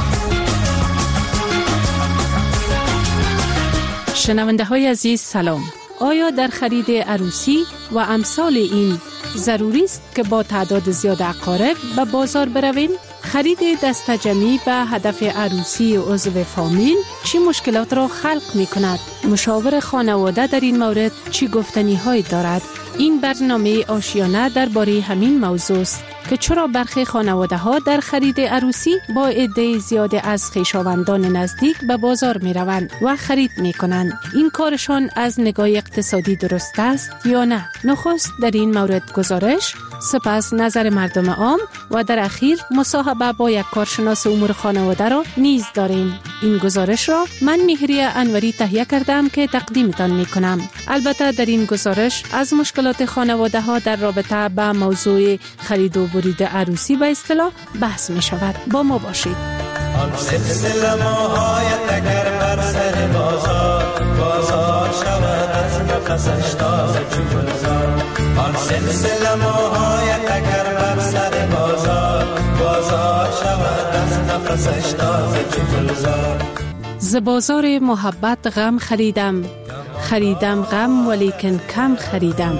شنونده های عزیز سلام. آیا در خرید عروسی و امثال این ضروری است که با تعداد زیاد اقارب به بازار برویم؟ خرید دسته جمعی به هدف عروسی عضو فامیل چی مشکلات را خلق می کند؟ مشاور خانواده در این مورد چی گفتنی های دارد؟ این برنامه آشیانه درباره همین موضوع است که چرا برخی خانواده ها در خرید عروسی با عده زیاد از خویشاوندان نزدیک به بازار می روند و خرید می کنند. این کارشان از نگاه اقتصادی درست است یا نه؟ نخست در این مورد گزارش، سپس نظر مردم عام و در اخیر مصاحبه با یک کارشناس امور خانواده را نیز داریم. این گزارش را من مهریه انوری تهیه کردم که تقدیمتان می کنم. البته در این گزارش از مشکلات خانواده ها در رابطه با موضوع خرید و برید عروسی به اصطلاح بحث می شود. با ما باشید. آن سلسله ماهایت اگر بر سر بازار بازار شود از نفسش تازه چوبزار. آن سلسله ماهایت اگر بر سر بازار بازار شود از نفسش تازه چوبزار. ز بازار محبت غم خریدم، خریدم غم ولیکن کم خریدم.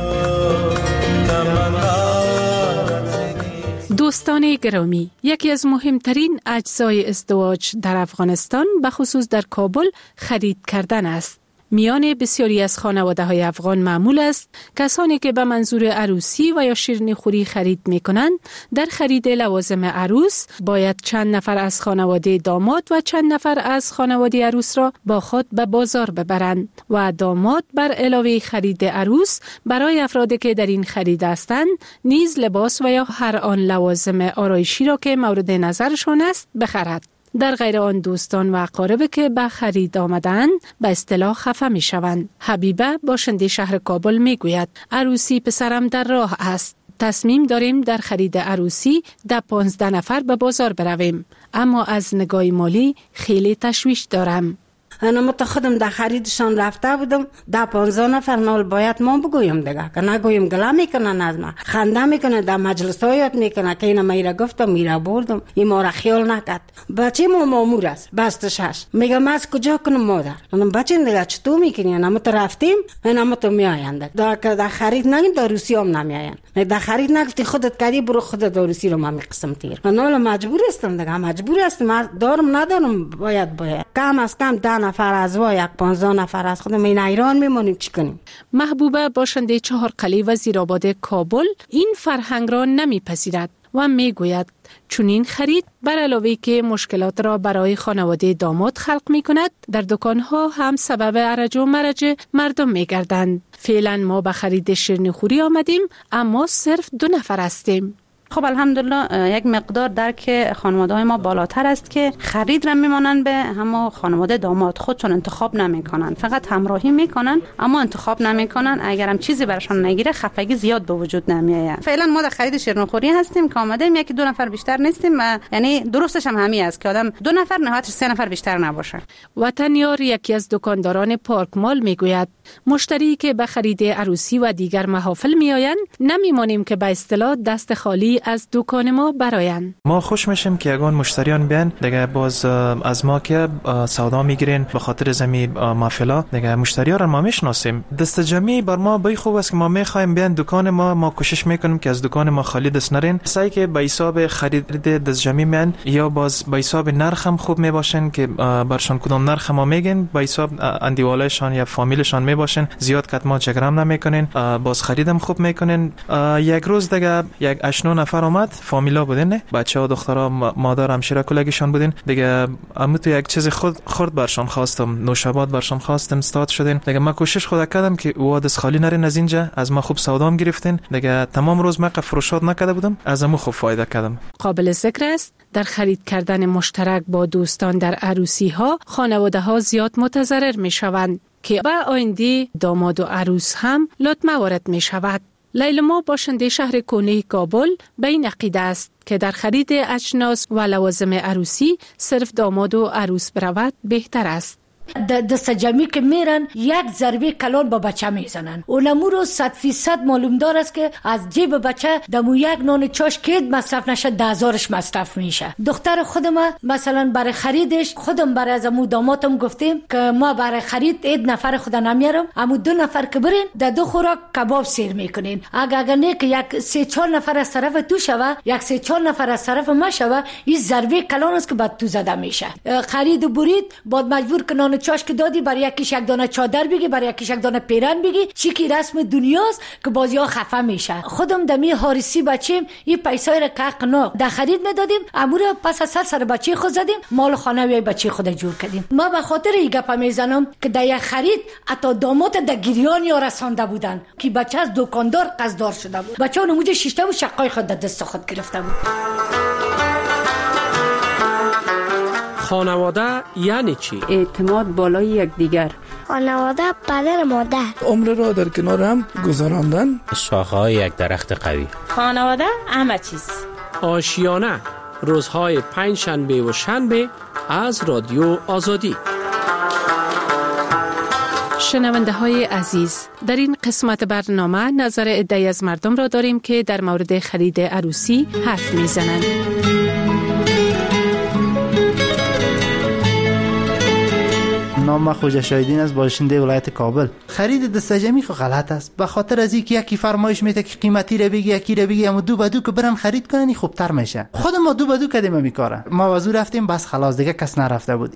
دوستان گرامی، یکی از مهمترین اجزای ازدواج در افغانستان به خصوص در کابل خرید کردن است. میان بسیاری از خانواده های افغان معمول است کسانی که به منظور عروسی و یا شیرینی خوری خرید می کنند در خرید لوازم عروس باید چند نفر از خانواده داماد و چند نفر از خانواده عروس را با خود به بازار ببرند و داماد بر علاوه خرید عروس برای افرادی که در این خرید هستند نیز لباس و یا هر آن لوازم آرایشی را که مورد نظرشان است بخرد. در غیر آن دوستان و اقارب که به خرید آمدند به اصطلاح خفه می شوند. حبیبه باشنده شهر کابل می گوید عروسی پسرم در راه است. تصمیم داریم در خرید عروسی ده پانزده نفر به بازار برویم، اما از نگاه مالی خیلی تشویش دارم. انا مت خودم در خریدشان رفته بودم، ده پانزده نفر نال باید ما بگویم دیگه که نگویم گله میکنن از ما، خنده میکنه، در مجلس ها یاد میکنه که اینا میره گفتم میره بردم، این ما را خیال نکرد. بچه ما مامور است بستشش، میگم از کجا کنم مادر؟ من بچه دیگه چطور میکنی؟ انا مت رفتیم، انا مت میآیند در در خرید نگیم در روسی هم نمیآیند، در خرید نگفتی خودت کردی برو خودت در روسی رو ما میقسم تیر. من مجبور هستم دیگه، مجبور هستم، دارم ندارم باید باید کم از کم ده نفر از و یک پانزده نفر از خودم این ایران میمونیم چی کنیم. محبوبه باشنده چهارقلی وزیرآباد کابل این فرهنگ را نمیپذیرد و میگوید چون این خرید بر علاوه که مشکلات را برای خانواده داماد خلق می کند در دکانها هم سبب ارج و مرج مردم می گردند. فعلا ما به خرید شیرینی خوری آمدیم اما صرف دو نفر هستیم. خب الحمدلله یک مقدار درک خانواده های ما بالاتر است که خرید را میمانند به همه خانواده داماد، خودشون انتخاب نمیکنن، فقط همراهی میکنن اما انتخاب نمیکنن. اگرم چیزی براشون نگیره خفگی زیاد به وجود نمیآید. فعلا ما در خرید شیرینی خوری هستیم که آمدیم، یکی دو نفر بیشتر نیستیم، یعنی درستش هم همین است که آدم دو نفر نهایتش سه نفر بیشتر نباشه. وطنیار یکی از دکانداران پارک مال میگوید مشتری که به خرید عروسی و دیگر محافل میآیند نمیمانیم که به اصطلاح دست خالی از دکان ما برایند. ما خوش میشیم که یگان مشتریان بیان دیگه باز از ما که سودا میگیرین به خاطر زمی مافلا دیگه مشتریان را ما میشناسیم. دست جمعی بر ما بی خوب است که ما میخوایم بیان دکان ما، ما کوشش میکنیم که از دکان ما خالی دست نرین، سعی که به حساب خرید دست جمعی میان یا باز به حساب نرخ هم خوب میباشن که برشان کدام نرخ ما میگن به حساب اندیوالایشان یا فامیلشان میباشن، زیاد کت ما جگرم نمیکنین، باز خریدم خوب میکنین. یک روز دیگه یک اشنو نفر آمد، فامیلا بودن، نه بچه‌ها دخترها مادر همشیره کلگیشان بودن دیگه. امو تو یک چیز خود خورد برشان خواستم، نوشابات برشان خواستم، استاد شدن دیگه. ما کوشش خود کردم که او دست خالی نرین از اینجا، از ما خوب سودام گرفتین دیگه. تمام روز ما فروشات نکرده بودم، از امو خوب فایده کردم. قابل ذکر است در خرید کردن مشترک با دوستان در عروسی ها خانواده ها زیاد متضرر می شوند که به آینده داماد و عروس هم لطمه وارد می شود. لیلما باشنده شهر کونه کابل به این عقیده است که در خرید اجناس و لوازم عروسی صرف داماد و عروس برود بهتر است. دست جمعی که میرن یک ضربه کلان با بچه میزنن. اونمو رو صد فیصد معلوم دار است که از جیب بچه دمو یک نان چاش که مصرف نشه ده هزارش مصرف میشه. دختر خودم مثلا برای خریدش خودم برای از امو داماتم گفتیم که ما برای خرید اید نفر خود نمیارم، امو دو نفر که برین در دو خوراک کباب سیر میکنین. اگر اگر نه که یک سه چهار نفر از طرف تو شوه، یک سه چهار نفر از طرف ما شوه، این ضربه کلان است که بعد تو زده میشه. خرید و برید بعد مجبور که نان چاش که دادی برای یکیش یک دانه چادر بگی، برای یکیش یک دانه پیرن بگی، چی کی رسم دنیاست که بازی ها خفه میشه. خودم دمی هارسی بچیم این پیسای را که قناق در خرید ندادیم، امور پس از سر سر بچه خود زدیم، مال خانه وی بچه خود جور کردیم. ما به خاطر این گپ میزنم که در یک خرید حتی داماد در گریان یا رسانده بودن که بچه از دکاندار قصدار شده بود، بچه اون موجه شیشته و شقای خود در دست خود گرفته بود. خانواده یعنی چی؟ اعتماد بالای یکدیگر. خانواده پدر مادر. عمر را در کنار هم گذراندن. شاخه‌های یک درخت قوی. خانواده همه چیز. آشیانه روزهای پنج شنبه و شنبه از رادیو آزادی. شنونده های عزیز، در این قسمت برنامه نظر عده‌ای از مردم را داریم که در مورد خرید عروسی حرف میزنند. نام خوجا شایدین از باشنده ولایت کابل. خرید دستجمی خو غلط است، به خاطر از اینکه یکی فرمایش میده که قیمتی را بگی، یکی را بگی، اما دو به دو که برن خرید کنن خوبتر میشه. خود ما دو به دو کردیم میکاره، ما وزو رفتیم بس خلاص دیگه کس نرفته بود.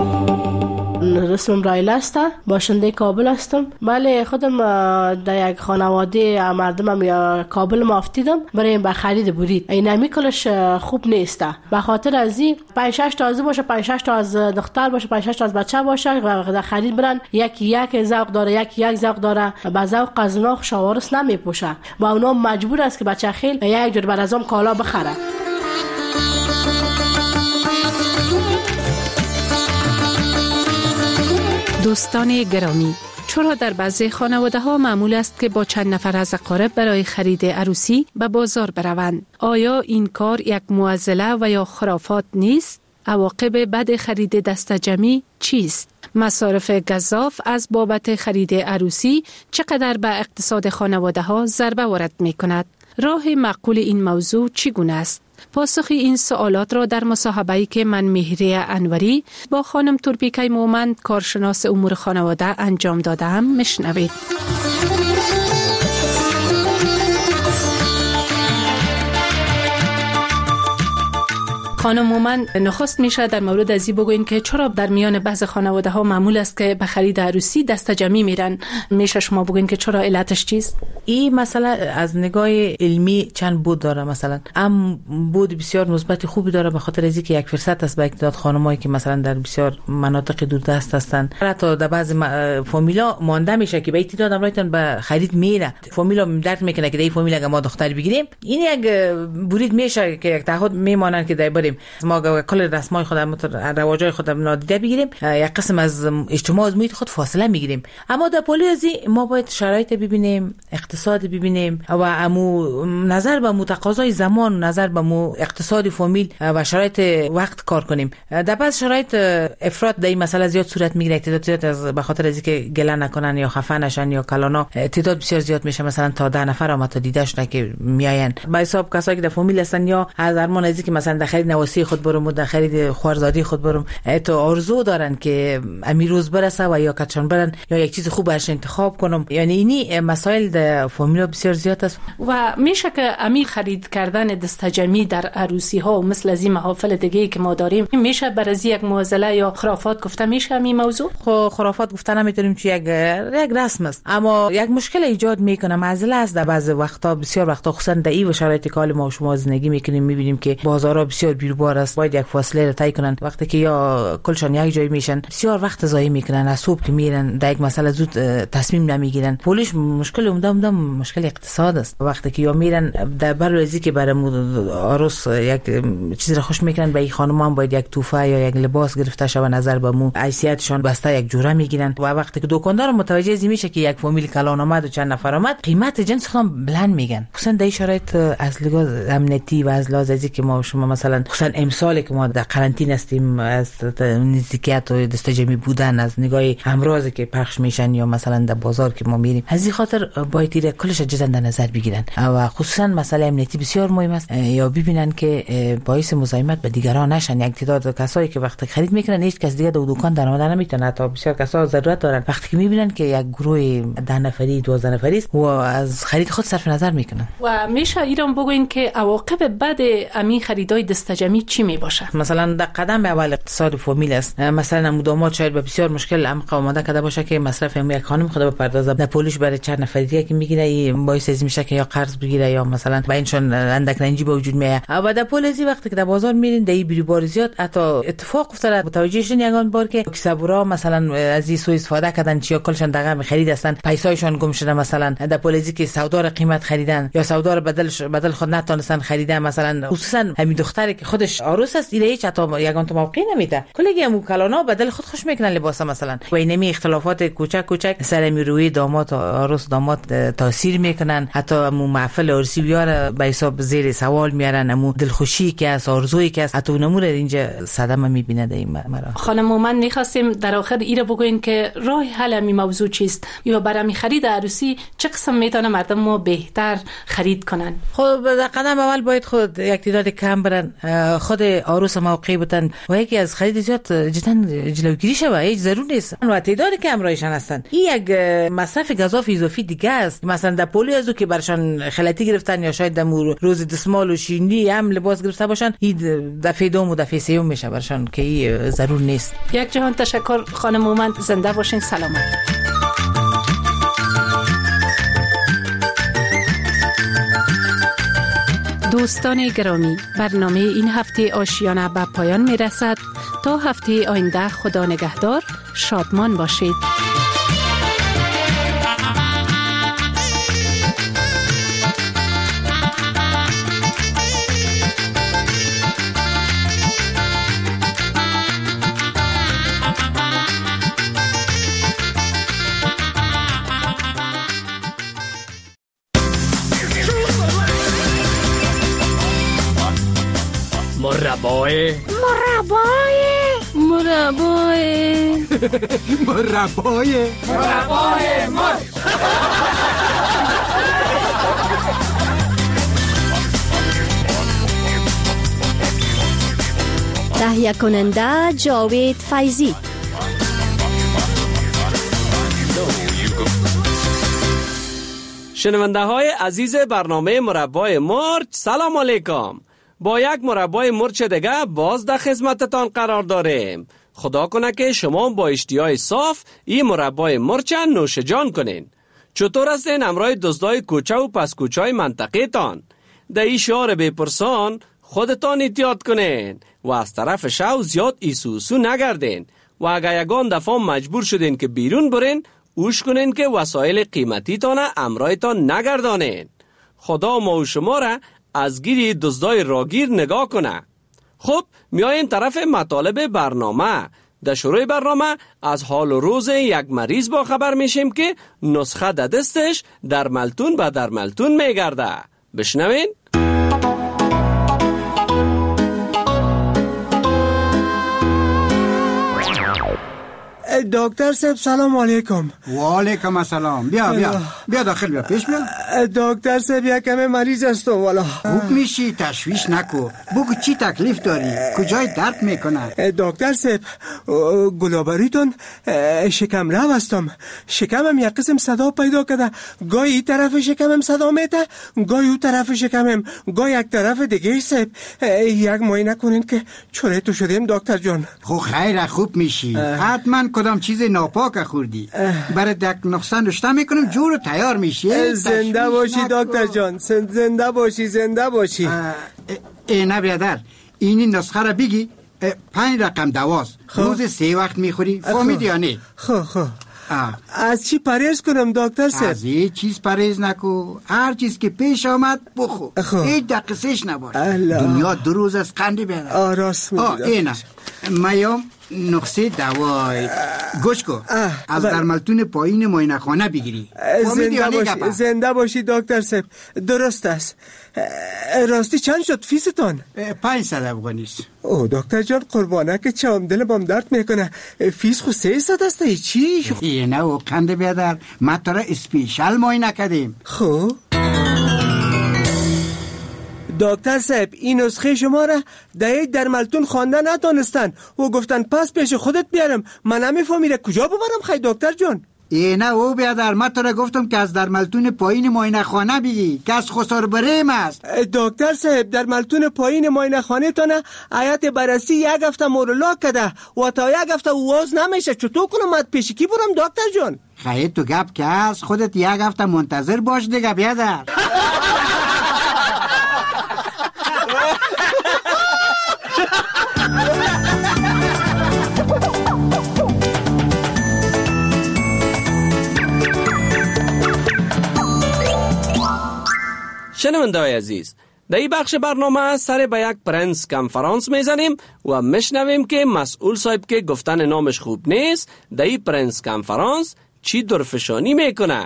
اسمم رایل است، باشنده کابل هستم. بله خودم در یک خانواده مردمم یا کابل مافتیدم برای به خرید برید. این نمیکلش خوب نیست، به خاطر از این پنج شش تا از باشه، پنج شش تا از دختر باشه، پنج شش تا از بچه باشه و در خرید برن، یکی یک ذوق داره، یکی یک ذوق داره، با ذوق از اونا شاورس نمیپوشه، با اونا مجبور است که بچه خیل یک جور بر ازم کالا بخره. دوستان گرامی، چرا در بعضی خانواده ها معمول است که با چند نفر از اقارب برای خرید عروسی به بازار بروند؟ آیا این کار یک معضله و یا خرافات نیست؟ عواقب بد خرید دست جمعی چیست؟ مصارف گزاف از بابت خرید عروسی چقدر به اقتصاد خانواده ها ضربه وارد می کند؟ راه معقول این موضوع چگونه است؟ پاسخ این سوالات را در مصاحبه‌ای که من مهریه انوری با خانم تورپیکای مومند کارشناس امور خانواده انجام دادم میشنوید. خانم مومن، نخست میشه در مورد ازی بگوین که چرا در میان بعض خانواده ها معمول است که به خرید عروسی دست جمعی میرن؟ میشه شما بگوین که چرا علتش چیست؟ این مسئله از نگاه علمی چند بود داره. مثلا ام بود بسیار مثبت خوبی داره، به خاطر از اینکه یک فرصت است به تعداد خانمایی که مثلا در بسیار مناطق دوردست هستند، حتی در بعض فامیلا مانده میشه که به تعداد امرایتون به خرید میره، فامیلا درک میکنه که این فامیلا اگه ما دختر بگیریم این یک برید میشه که یک تعهد میمانن که در باره بگیریم، ما کل رسمای خودمون رواجای خودمون نادیده بگیریم، یک قسم از اجتماع از محیط خود فاصله میگیریم. اما در پولیوزی ما باید شرایط ببینیم، اقتصاد ببینیم و امو نظر به متقاضای زمان، نظر به مو اقتصاد فامیل و شرایط وقت کار کنیم. در بعض شرایط افراط در این مسئله زیاد صورت میگیره، تعداد زیاد از به خاطر از اینکه گله نکنن یا خفه نشن یا کلانا تعداد بسیار زیاد میشه، مثلا تا ده نفر هم تا دیده شده که میاین با حساب کسایی که در فامیل هستن یا از ارمان از اینکه مثلا در خرید نواسی خود برم، در خرید خوارزادی خود برم، تو آرزو دارن که امیروز برسه و یا کچان برن یا یک چیز خوب برش انتخاب کنم. یعنی اینی مسائل در فامیل بسیار زیاد است و میشه که امیر خرید کردن دستجمی در عروسی ها و مثل از این محافل دیگه که ما داریم میشه بر از یک معضله یا خرافات گفته میشه این موضوع؟ خب خرافات گفتن نمیتونیم چون یک یک رسم است، اما یک مشکل ایجاد میکنه، معضله است. در بعض وقتا بسیار وقتا خصوصا در این شرایط که حال ما شما زندگی میکنیم میبینیم که بازارها بسیار بیروبار است، باید یک فاصله را طی کنن. وقتی که یا کلشان یک جای میشن بسیار وقت ضایع میکنن، از صبح که میرن در یک مسئله زود تصمیم نمیگیرن. پولیش مشکل عمده عمده مشکل اقتصاد است. وقتی که یا میرن در بررسی که برای عروس یک چیز را خوش میکنن، به این خانم هم باید یک توفه یا یک لباس گرفته شود، نظر به مو حیثیتشان بسته یک جوره میگیرن. و وقتی که دکاندار متوجه از میشه که یک فامیل کلان آمد و چند نفر آمد، قیمت جنس خودم بلند میگن. خصوصا در این شرایط از لحاظ امنیتی و از لحاظ ازی که ما شما مثلا خصوصا امسال که ما در قرنطینه هستیم، از نزدیکیت و دستجمی بودن، از نگاه امراضی که پخش میشن یا مثلا در بازار که ما میریم، از این خاطر باید تیر کلش جدا در نظر بگیرن. و خصوصا مسئله امنیتی بسیار مهم است، یا ببینن که باعث مزاحمت به دیگران نشن. یک تعداد کسایی که وقتی خرید میکنن هیچ کس دیگه در دکان درآمد نمیتونه، تا بسیار کسا ضرورت دارن، وقتی که میبینن که یک گروه ده نفری دوازده نفری است و از خرید خود صرف نظر میکنن. و میشه ایران بگوین که عواقب بد امین خریدای دستجمی چی میباشه؟ مثلا در قدم اول اقتصاد فامیل است، مثلا مدامات شاید به بسیار مشکل عمق آماده کرده باشه که مصرف یک خانم خود بپردازه، در پولیش برای چند نفر دیگه که میگیره باعث از میشه که یا قرض بگیره یا مثلا با اینشون اندک رنجی به وجود میاد. و در پولیسی وقتی که در بازار میرین در بری بار زیاد حتی اتفاق افتاد متوجه شدن یگان بار که کسبورا مثلا از این سوء استفاده کردن، چیا کلشون دغه خرید هستن، پیسایشون گم شده، مثلا در پولیسی که سودا رو قیمت خریدن یا سودا رو بدل بدل خود نتونستن خریدن. مثلا خصوصا همین دختری که خودش عروس است ایله هیچ حتی یگان تو موقع نمیده، کلی هم کلانا بدل خود خوش میکنن لباس مثلا. و اینمی اختلافات کوچک کوچک سر میروی داماد و عروس داماد تاثیر میکنن، حتی مو محفل عروسی بیاره به حساب زیر سوال میارن، مو دلخوشی که از آرزویی که از حتی نمور اینجا صدمه میبینه در این مرا. خانم من میخواستیم در آخر ایره بگوین که راه حل می موضوع چیست یا برای خرید عروسی چه قسم میتونه مردم ما بهتر خرید کنن؟ خب در قدم اول باید خود یک تعداد کم برن، خود عروس موقعی بودن و یکی از خرید زیاد جدا جلوگیری شه و هیچ ضرور نیست و تعداد کم رایشان هستن. این یک مصرف گزاف اضافی دیگه است. مثلا در پولیوزو که برشان خلطی گرفتن یا شاید در روز دسمال و شیرینی هم لباس گرفته باشن، این دفعه دوم و دفعه سوم میشه برشان که این ضرور نیست. یک جهان تشکر خانم مومند، زنده باشین، سلامت. دوستان گرامی، برنامه این هفته آشیانه به پایان می رسد. تا هفته آینده خدا نگهدار، شادمان باشید. مربای مربای مربای مربای مربای مر تهیه کننده جاوید فیضی. شنونده های عزیز برنامه مربای مرچ، سلام علیکم. با یک مربای مرچ دیگه باز در خدمتتان قرار داریم. خدا کنه که شما با اشتیای صاف این مربای مرچ نوش جان کنین. چطور هستین امرای دزدای کوچه و پس کوچه منطقه تان؟ در این شعار بپرسان خودتان احتیاط کنین و از طرف شو زیاد ایسوسو نگردین و اگر یگان دفعه مجبور شدین که بیرون برین، اوش کنین که وسایل قیمتی تان امرایتان نگردانین. خدا ما و شما را از گیری دزدای راگیر نگاه کنه. خب میایم طرف مطالب برنامه. در شروع برنامه از حال و روز یک مریض با خبر میشیم که نسخه در دستش در ملتون به در ملتون میگرده. بشنوین. دکتر صاحب سلام علیکم. و علیکم السلام. بیا بیا بیا داخل بیا پیش بیا. دکتر صاحب یک کمی مریض هستم والا. خوب میشی، تشویش نکو. بگو چی تکلیف داری؟ کجای درد میکنه؟ دکتر صاحب گلابریتون شکم رو هستم. شکمم یک قسم صدا پیدا کرده. گاهی این طرف شکمم صدا میده، گاهی اون طرف شکمم، گاهی یک طرف دیگه. صاحب یک معاینه کنین که چوره تو شدیم دکتر جان. خب خیر خوب میشی. حتما کدام چیز ناپاک خوردی. برای دک نقصان رشته میکنم جور تیار میشی. زنده باشی دکتر جان، زنده باشی زنده باشی. اینه بیادر اینی نسخه را بگی. پنج رقم دواست. روز سه وقت میخوری. فهمیدی یا نه؟ خب خب از چی پرهیز کنم دکتر صاحب؟ از هیچ چیز پرهیز نکو. هر چیز که پیش آمد بخو. هیچ دقیقش نباش. دنیا دو روز از قندی بیادر. آه راست میگی. اینه میام نقصه دوای گوش کو. از در ملتون پایین معاینه خانه بگیری. زنده باشی زنده باشی دکتر صاحب. درست است. راستی چند شد فیستون؟ پنجصد افغانیست. او دکتر جان قربانه که چم دل بام درد میکنه. فیس خو سیصد است. ای چی؟ اینه او کنده بیادر ما تو را اسپیشال معاینه کردیم. خب دکتر صاحب این نسخه شما را در در ملتون خوانده نتونستن و گفتن پس پیش خودت بیارم. من نمیفهمیره کجا ببرم خیلی دکتر جان؟ اینه او بیادر من تو را گفتم که از در ملتون پایین معاینه خانه بگی که از خسار بریم است. دکتر صاحب در ملتون پایین معاینه خانه تانه آیت بررسی یک هفته مورولا کده و تا یک هفته واز نمیشه. چطور کنم مد پیش کی برم دکتر جان؟ خیلی تو گپ که از خودت یک هفته منتظر باش دیگه بیادر. شنونده‌های عزیز، در این بخش برنامه سر به یک پرنس کنفرانس میزنیم و میشنویم که مسئول صاحب که گفتن نامش خوب نیست در این پرنس کنفرانس چی درفشانی میکنه.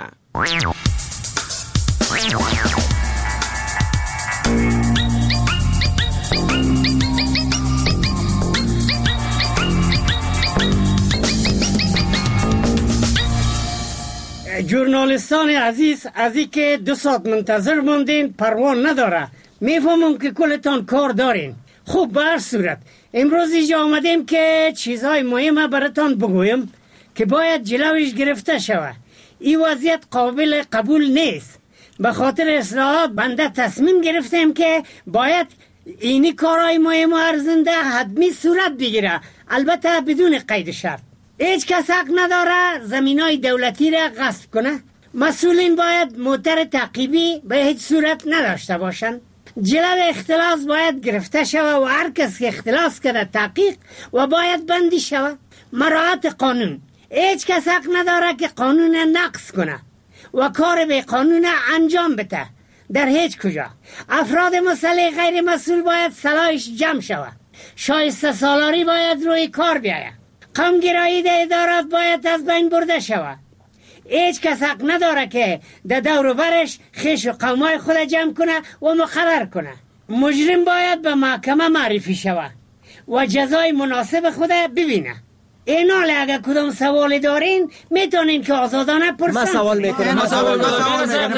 جورنالیستان عزیز، از این که دو ساعت منتظر موندین پروان نداره. میفهمم که کلتان کار دارین. خوب به هر صورت امروز اینجا آمدیم که چیزهای مهمه براتان بگویم که باید جلوش گرفته شود. این وضعیت قابل قبول نیست. به خاطر اصلاحات بنده تصمیم گرفتیم که باید اینی کارهای مهم و ارزنده حتمی صورت بگیره، البته بدون قید شرط. هیچ کس حق نداره زمینای دولتی را غصب کنه. مسئولین باید موتر تعقیبی به هیچ صورت نداشته باشند. جلو اختلاس باید گرفته شود و هر کس که اختلاس کرده تحقیق و باید بندی شود. مراعات قانون. هیچ کس حق نداره که قانون نقض کنه و کار به قانون انجام بده در هیچ کجا. افراد مسلح غیر مسئول باید صلاحش جمع شود. شایسته سالاری باید روی کار بیاید. قومگرایی در ادارات باید از بین برده شود. هیچ کس حق نداره که در دور و برش خیش و قومای خود جمع کنه و مقرر کنه. مجرم باید به محکمه معرفی شود و جزای مناسب خود ببینه. اینال اگر کدام سوالی دارین میتونین که آزادانه پرسن. من سوال میکنم. من سوال میکنم.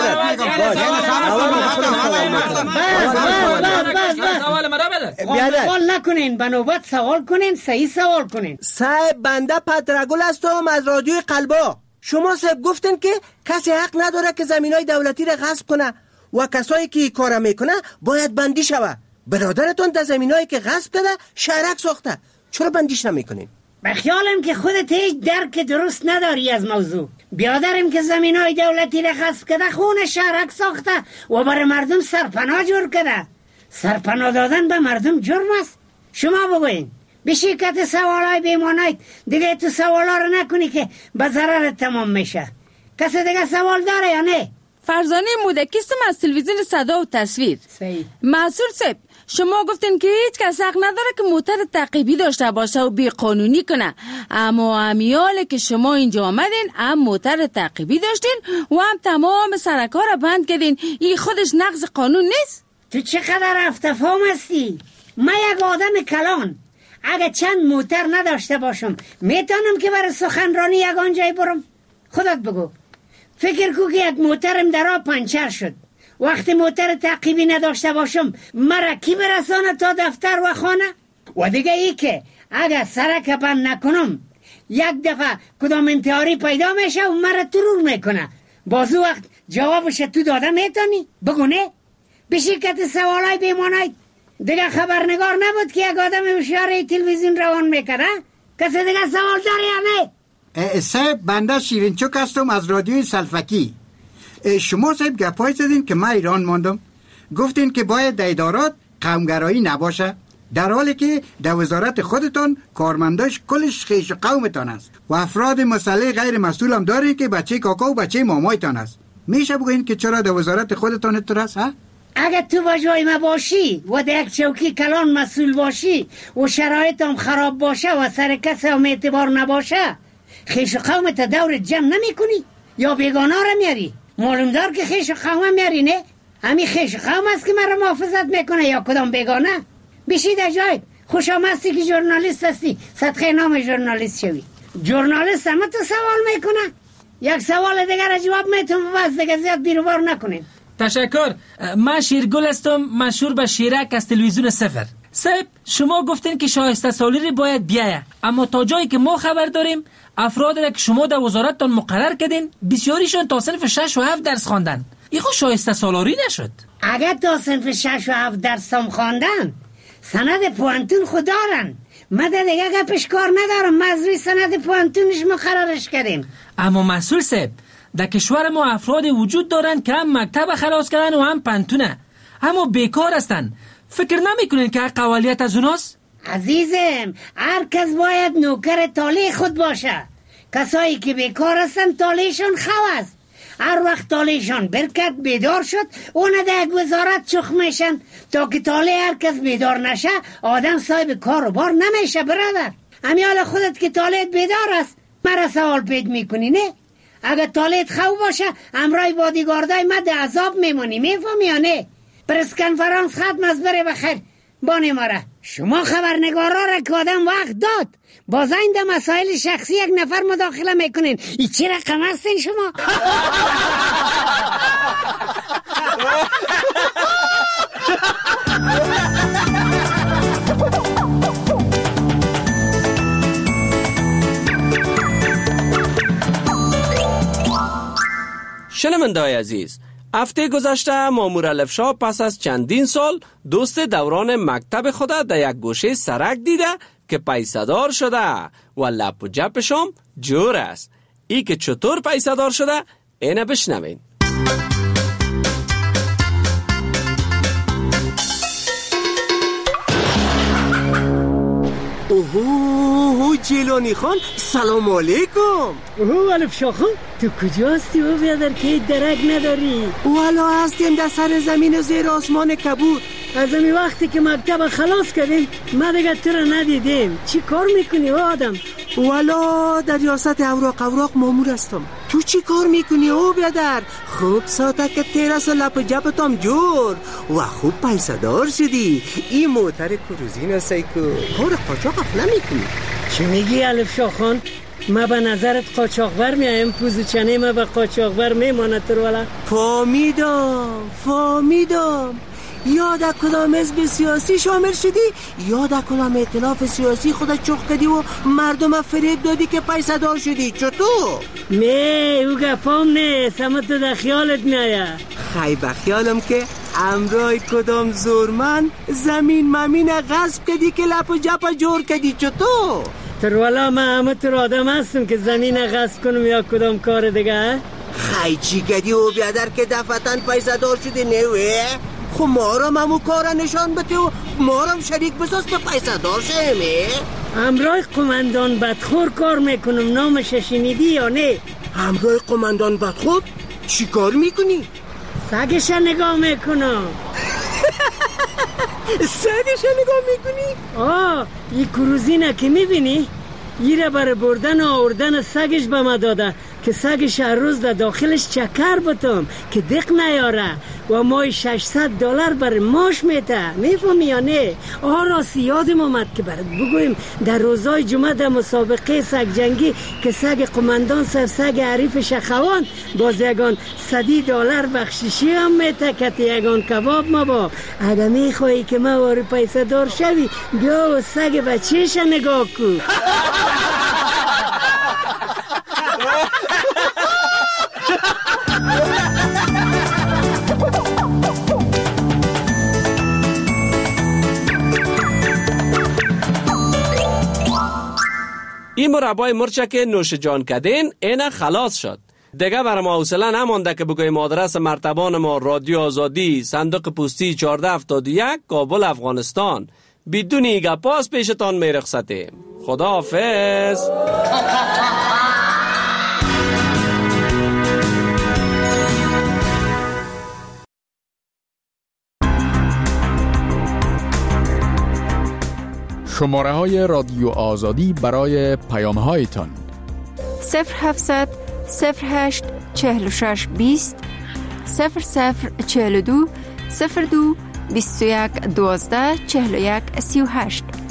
سوال نکنین، به نوبت سوال کنین، صحیح سوال کنین. صاحب بنده پدرگل هستم از رادیوی قلبا. شما صاحب گفتن که کسی حق نداره که زمینای دولتی را غصب کنه و کسایی که کار میکنه باید بندی شود. برادرتون در زمینایی که غصب کرده شهرک ساخته، چرا بندیش نمیکنین؟ بخیالم که خودت هیچ درک درست نداری از موضوع. بیادرم که زمینای دولتی را غصب کرده خون شهرک ساخته و برای مردم سرپناه جور کرده. سرپناه دادن به مردم جرم است. شما بگوین به شرکت سوالای بیمانید دیگه تو سوالا رو نکنی که به ضرر تمام میشه. کسی دیگه سوال داره یا نه؟ فرزانه مودکیستم از تلویزیون صدا و تصویر. صحیح. مسئول صاحب، شما گفتین که هیچ کس حق نداره که موتر تعقیبی داشته باشه و بی قانونی کنه، اما امیاله که شما اینجا آمدین هم موتر تعقیبی داشتین و هم تمام سرکا را بند کردین. این خودش نقض قانون نیست؟ تو چقدر افتفام هستی؟ من یک آدم کلان اگه چند موتر نداشته باشم میتونم که برای سخنرانی یک آنجای برم؟ خودت بگو، فکر کو که یک موترم در آب پنچر شد، وقتی موتر تعقیبی نداشته باشم مرا کی برسانه تا دفتر و خانه؟ و دیگه ای که اگه سرک بند نکنم یک دفعه کدام انتحاری پیدا میشه و مرا ترور میکنه، بازو وقت جوابش تو داده میتونی؟ بگو نه؟ به شرکت سوالای بیمانای دیگه خبرنگار نبود که یک آدم اشاره تلویزیون روان میکنه؟ کسی دیگه سوال داره یا نه؟ صاحب، بنده شیرینچوک هستم از رادیوی سلفکی. شما صاحب گپای زدین که من ایران ماندم، گفتین که باید در ادارات قومگرایی نباشه، در حالی که در وزارت خودتان کارمنداش کلش خیش قومتان است و افراد مسئله غیر مسئول هم داره که بچه کاکا و بچه مامایتان است. میشه بگوین که چرا در وزارت خودتان اتر است؟ ها؟ اگه تو با جای ما باشی و در یک چوکی کلان مسئول باشی و شرایط هم خراب باشه و سر کسی هم اعتبار نباشه، خیش قومت دور جمع نمی کنی یا بیگانه را میاری؟ معلوم دار که خیش قوم میاری نه؟ همین خیش قوم است که مرا محافظت میکنه یا کدام بیگانه؟ بشی در جای خوش آمدستی که جورنالیست هستی، صدقه نام جورنالیست شوی. جورنالیست همه تو سوال میکنه، یک سوال دیگر را جواب میتون و بس دیگه زیاد بیروبار نکنین. تشکر. من شیرگل هستم، مشهور به شیرک از تلویزیون صفر. صاحب، شما گفتین که شایسته سالاری باید بیایه، اما تا جایی که ما خبر داریم افرادی را که شما در وزارتتان مقرر کردین بسیاریشون تا صنف شش و هفت درس خواندن. این خود شایسته سالاری نشد؟ اگر تا صنف شش و هفت درس هم خواندن سند پوانتون خود دارن. من دیگه گپش کار ندارم، مزروی سند پوانتونش مقررش کردیم. اما مسئول صاحب، در کشور ما افراد وجود دارن که هم مکتب خلاص کردن و هم پنتونه، اما بیکار هستن. فکر نمیکنین که قوالیت از اوناست؟ عزیزم، هر کس باید نوکر تالی خود باشه. کسایی که بیکار هستن تالیشون خو است. هر وقت تالیشون برکت بیدار شد اون در یک وزارت چخ میشن. تا که تالی هر کس بیدار نشه آدم صاحب کار و بار نمیشه. برادر، امیال خودت که تالیت بیدار است مرا سوال پید میکنی نه؟ اگر تالیت خو باشه امرای بادیگاردای مد عذاب میمونی، میفهمی یا نه؟ پرس کنفرانس ختم از بره بخیر. بانه ماره شما خبرنگارا را که آدم وقت داد باز این در مسائل شخصی یک نفر مداخله میکنین. ای چی رقم هستین شما؟ شنونده‌های عزیز، هفته گذشته مامور الفشا پس از چندین سال دوست دوران مکتب خود در یک گوشه سرک دیده که پیسدار شده و لپ و جپشم جور است. ای که چطور پیسدار شده اینه بشنوین. اوهو جیلانی خان، سلام علیکم. اوه الفشا خان، تو کجا هستی و بیادر که درک نداری؟ والا هستیم در سر زمین زیر آسمان کبود. از امی وقتی که مکتب خلاص کردیم ما دیگه تو را ندیدیم. چی کار میکنی او آدم؟ والا در ریاست اوراق اوراق مامور هستم. تو چی کار میکنی او بیادر؟ خوب ساته که تیرس و لپ جبتم جور و خوب پیسدار شدی. این موتر کروزین هستی که کار قاچاق نمیکنی. چی میگی الفشا خان؟ ما به نظرت قاچاقبر میایم، پوزوچنه ما به قاچاقبر میمانه تر والا. فامیدم فامیدم یا در کدام حزب سیاسی شامل شدی یا در کدام ائتلاف سیاسی خودت چخ کردی و مردم فریب دادی که پیسدار شدی. چطور؟ نه او گپام نیست، اما تو در خیالت میایه. خی بخیالم که امرای کدام زورمن زمین ممین غصب کردی که لپ و جپ جور کردی. چطور؟ تر والا من همه تر آدم هستم که زمین غصب کنم یا کدام کار دیگه. خی چی کردی و بیادر که دفتن پیسدار شدی نوه؟ خب ما را ممو کارا نشان بده و ما را شریک بساز که پیسه دار شهمه. همراه قماندان بدخور کار میکنم، نامش شنیدی یا نه؟ همراه قماندان بدخور؟ چی کار میکنی؟ سگش نگاه میکنم. سگش نگاه میکنی؟ آه این کروزینه که میبینی ایره بر بردن و آوردن سگش به ما داده که سگش هر روز در داخلش چکر بتم که دق نیاره و مای ششصد دلار بر ماش میته. میفهمی یا نه؟ آه راستی یادم آمد که برات بگویم در روزای جمعه در مسابقه سگ جنگی که سگ قماندان سر سگ عریف شخوان باز یگان صدی دلار بخشیشی هم میته که یگان کباب مباب. اگه میخوایی که ما واری پیسه دار شوی بیا و سگ بچهش نگاه کن. این مربای مرچه که نوش جان کردین اینه خلاص شد. دیگه برای ما حوصله نمانده که بگویم آدرس مرتبان ما رادیو آزادی صندوق پستی چهارده هفتاد و یک کابل افغانستان. بدون ایگه پاس پیشتان میرخصتیم. خدا حافظ. شماره های رادیو آزادی برای پیام هایتان صفر هفتصد صفر هشت چهل و شش بیست صفر صفر چهل و دو صفر دو بیست و یک دوازده چهل و یک سی و هشت.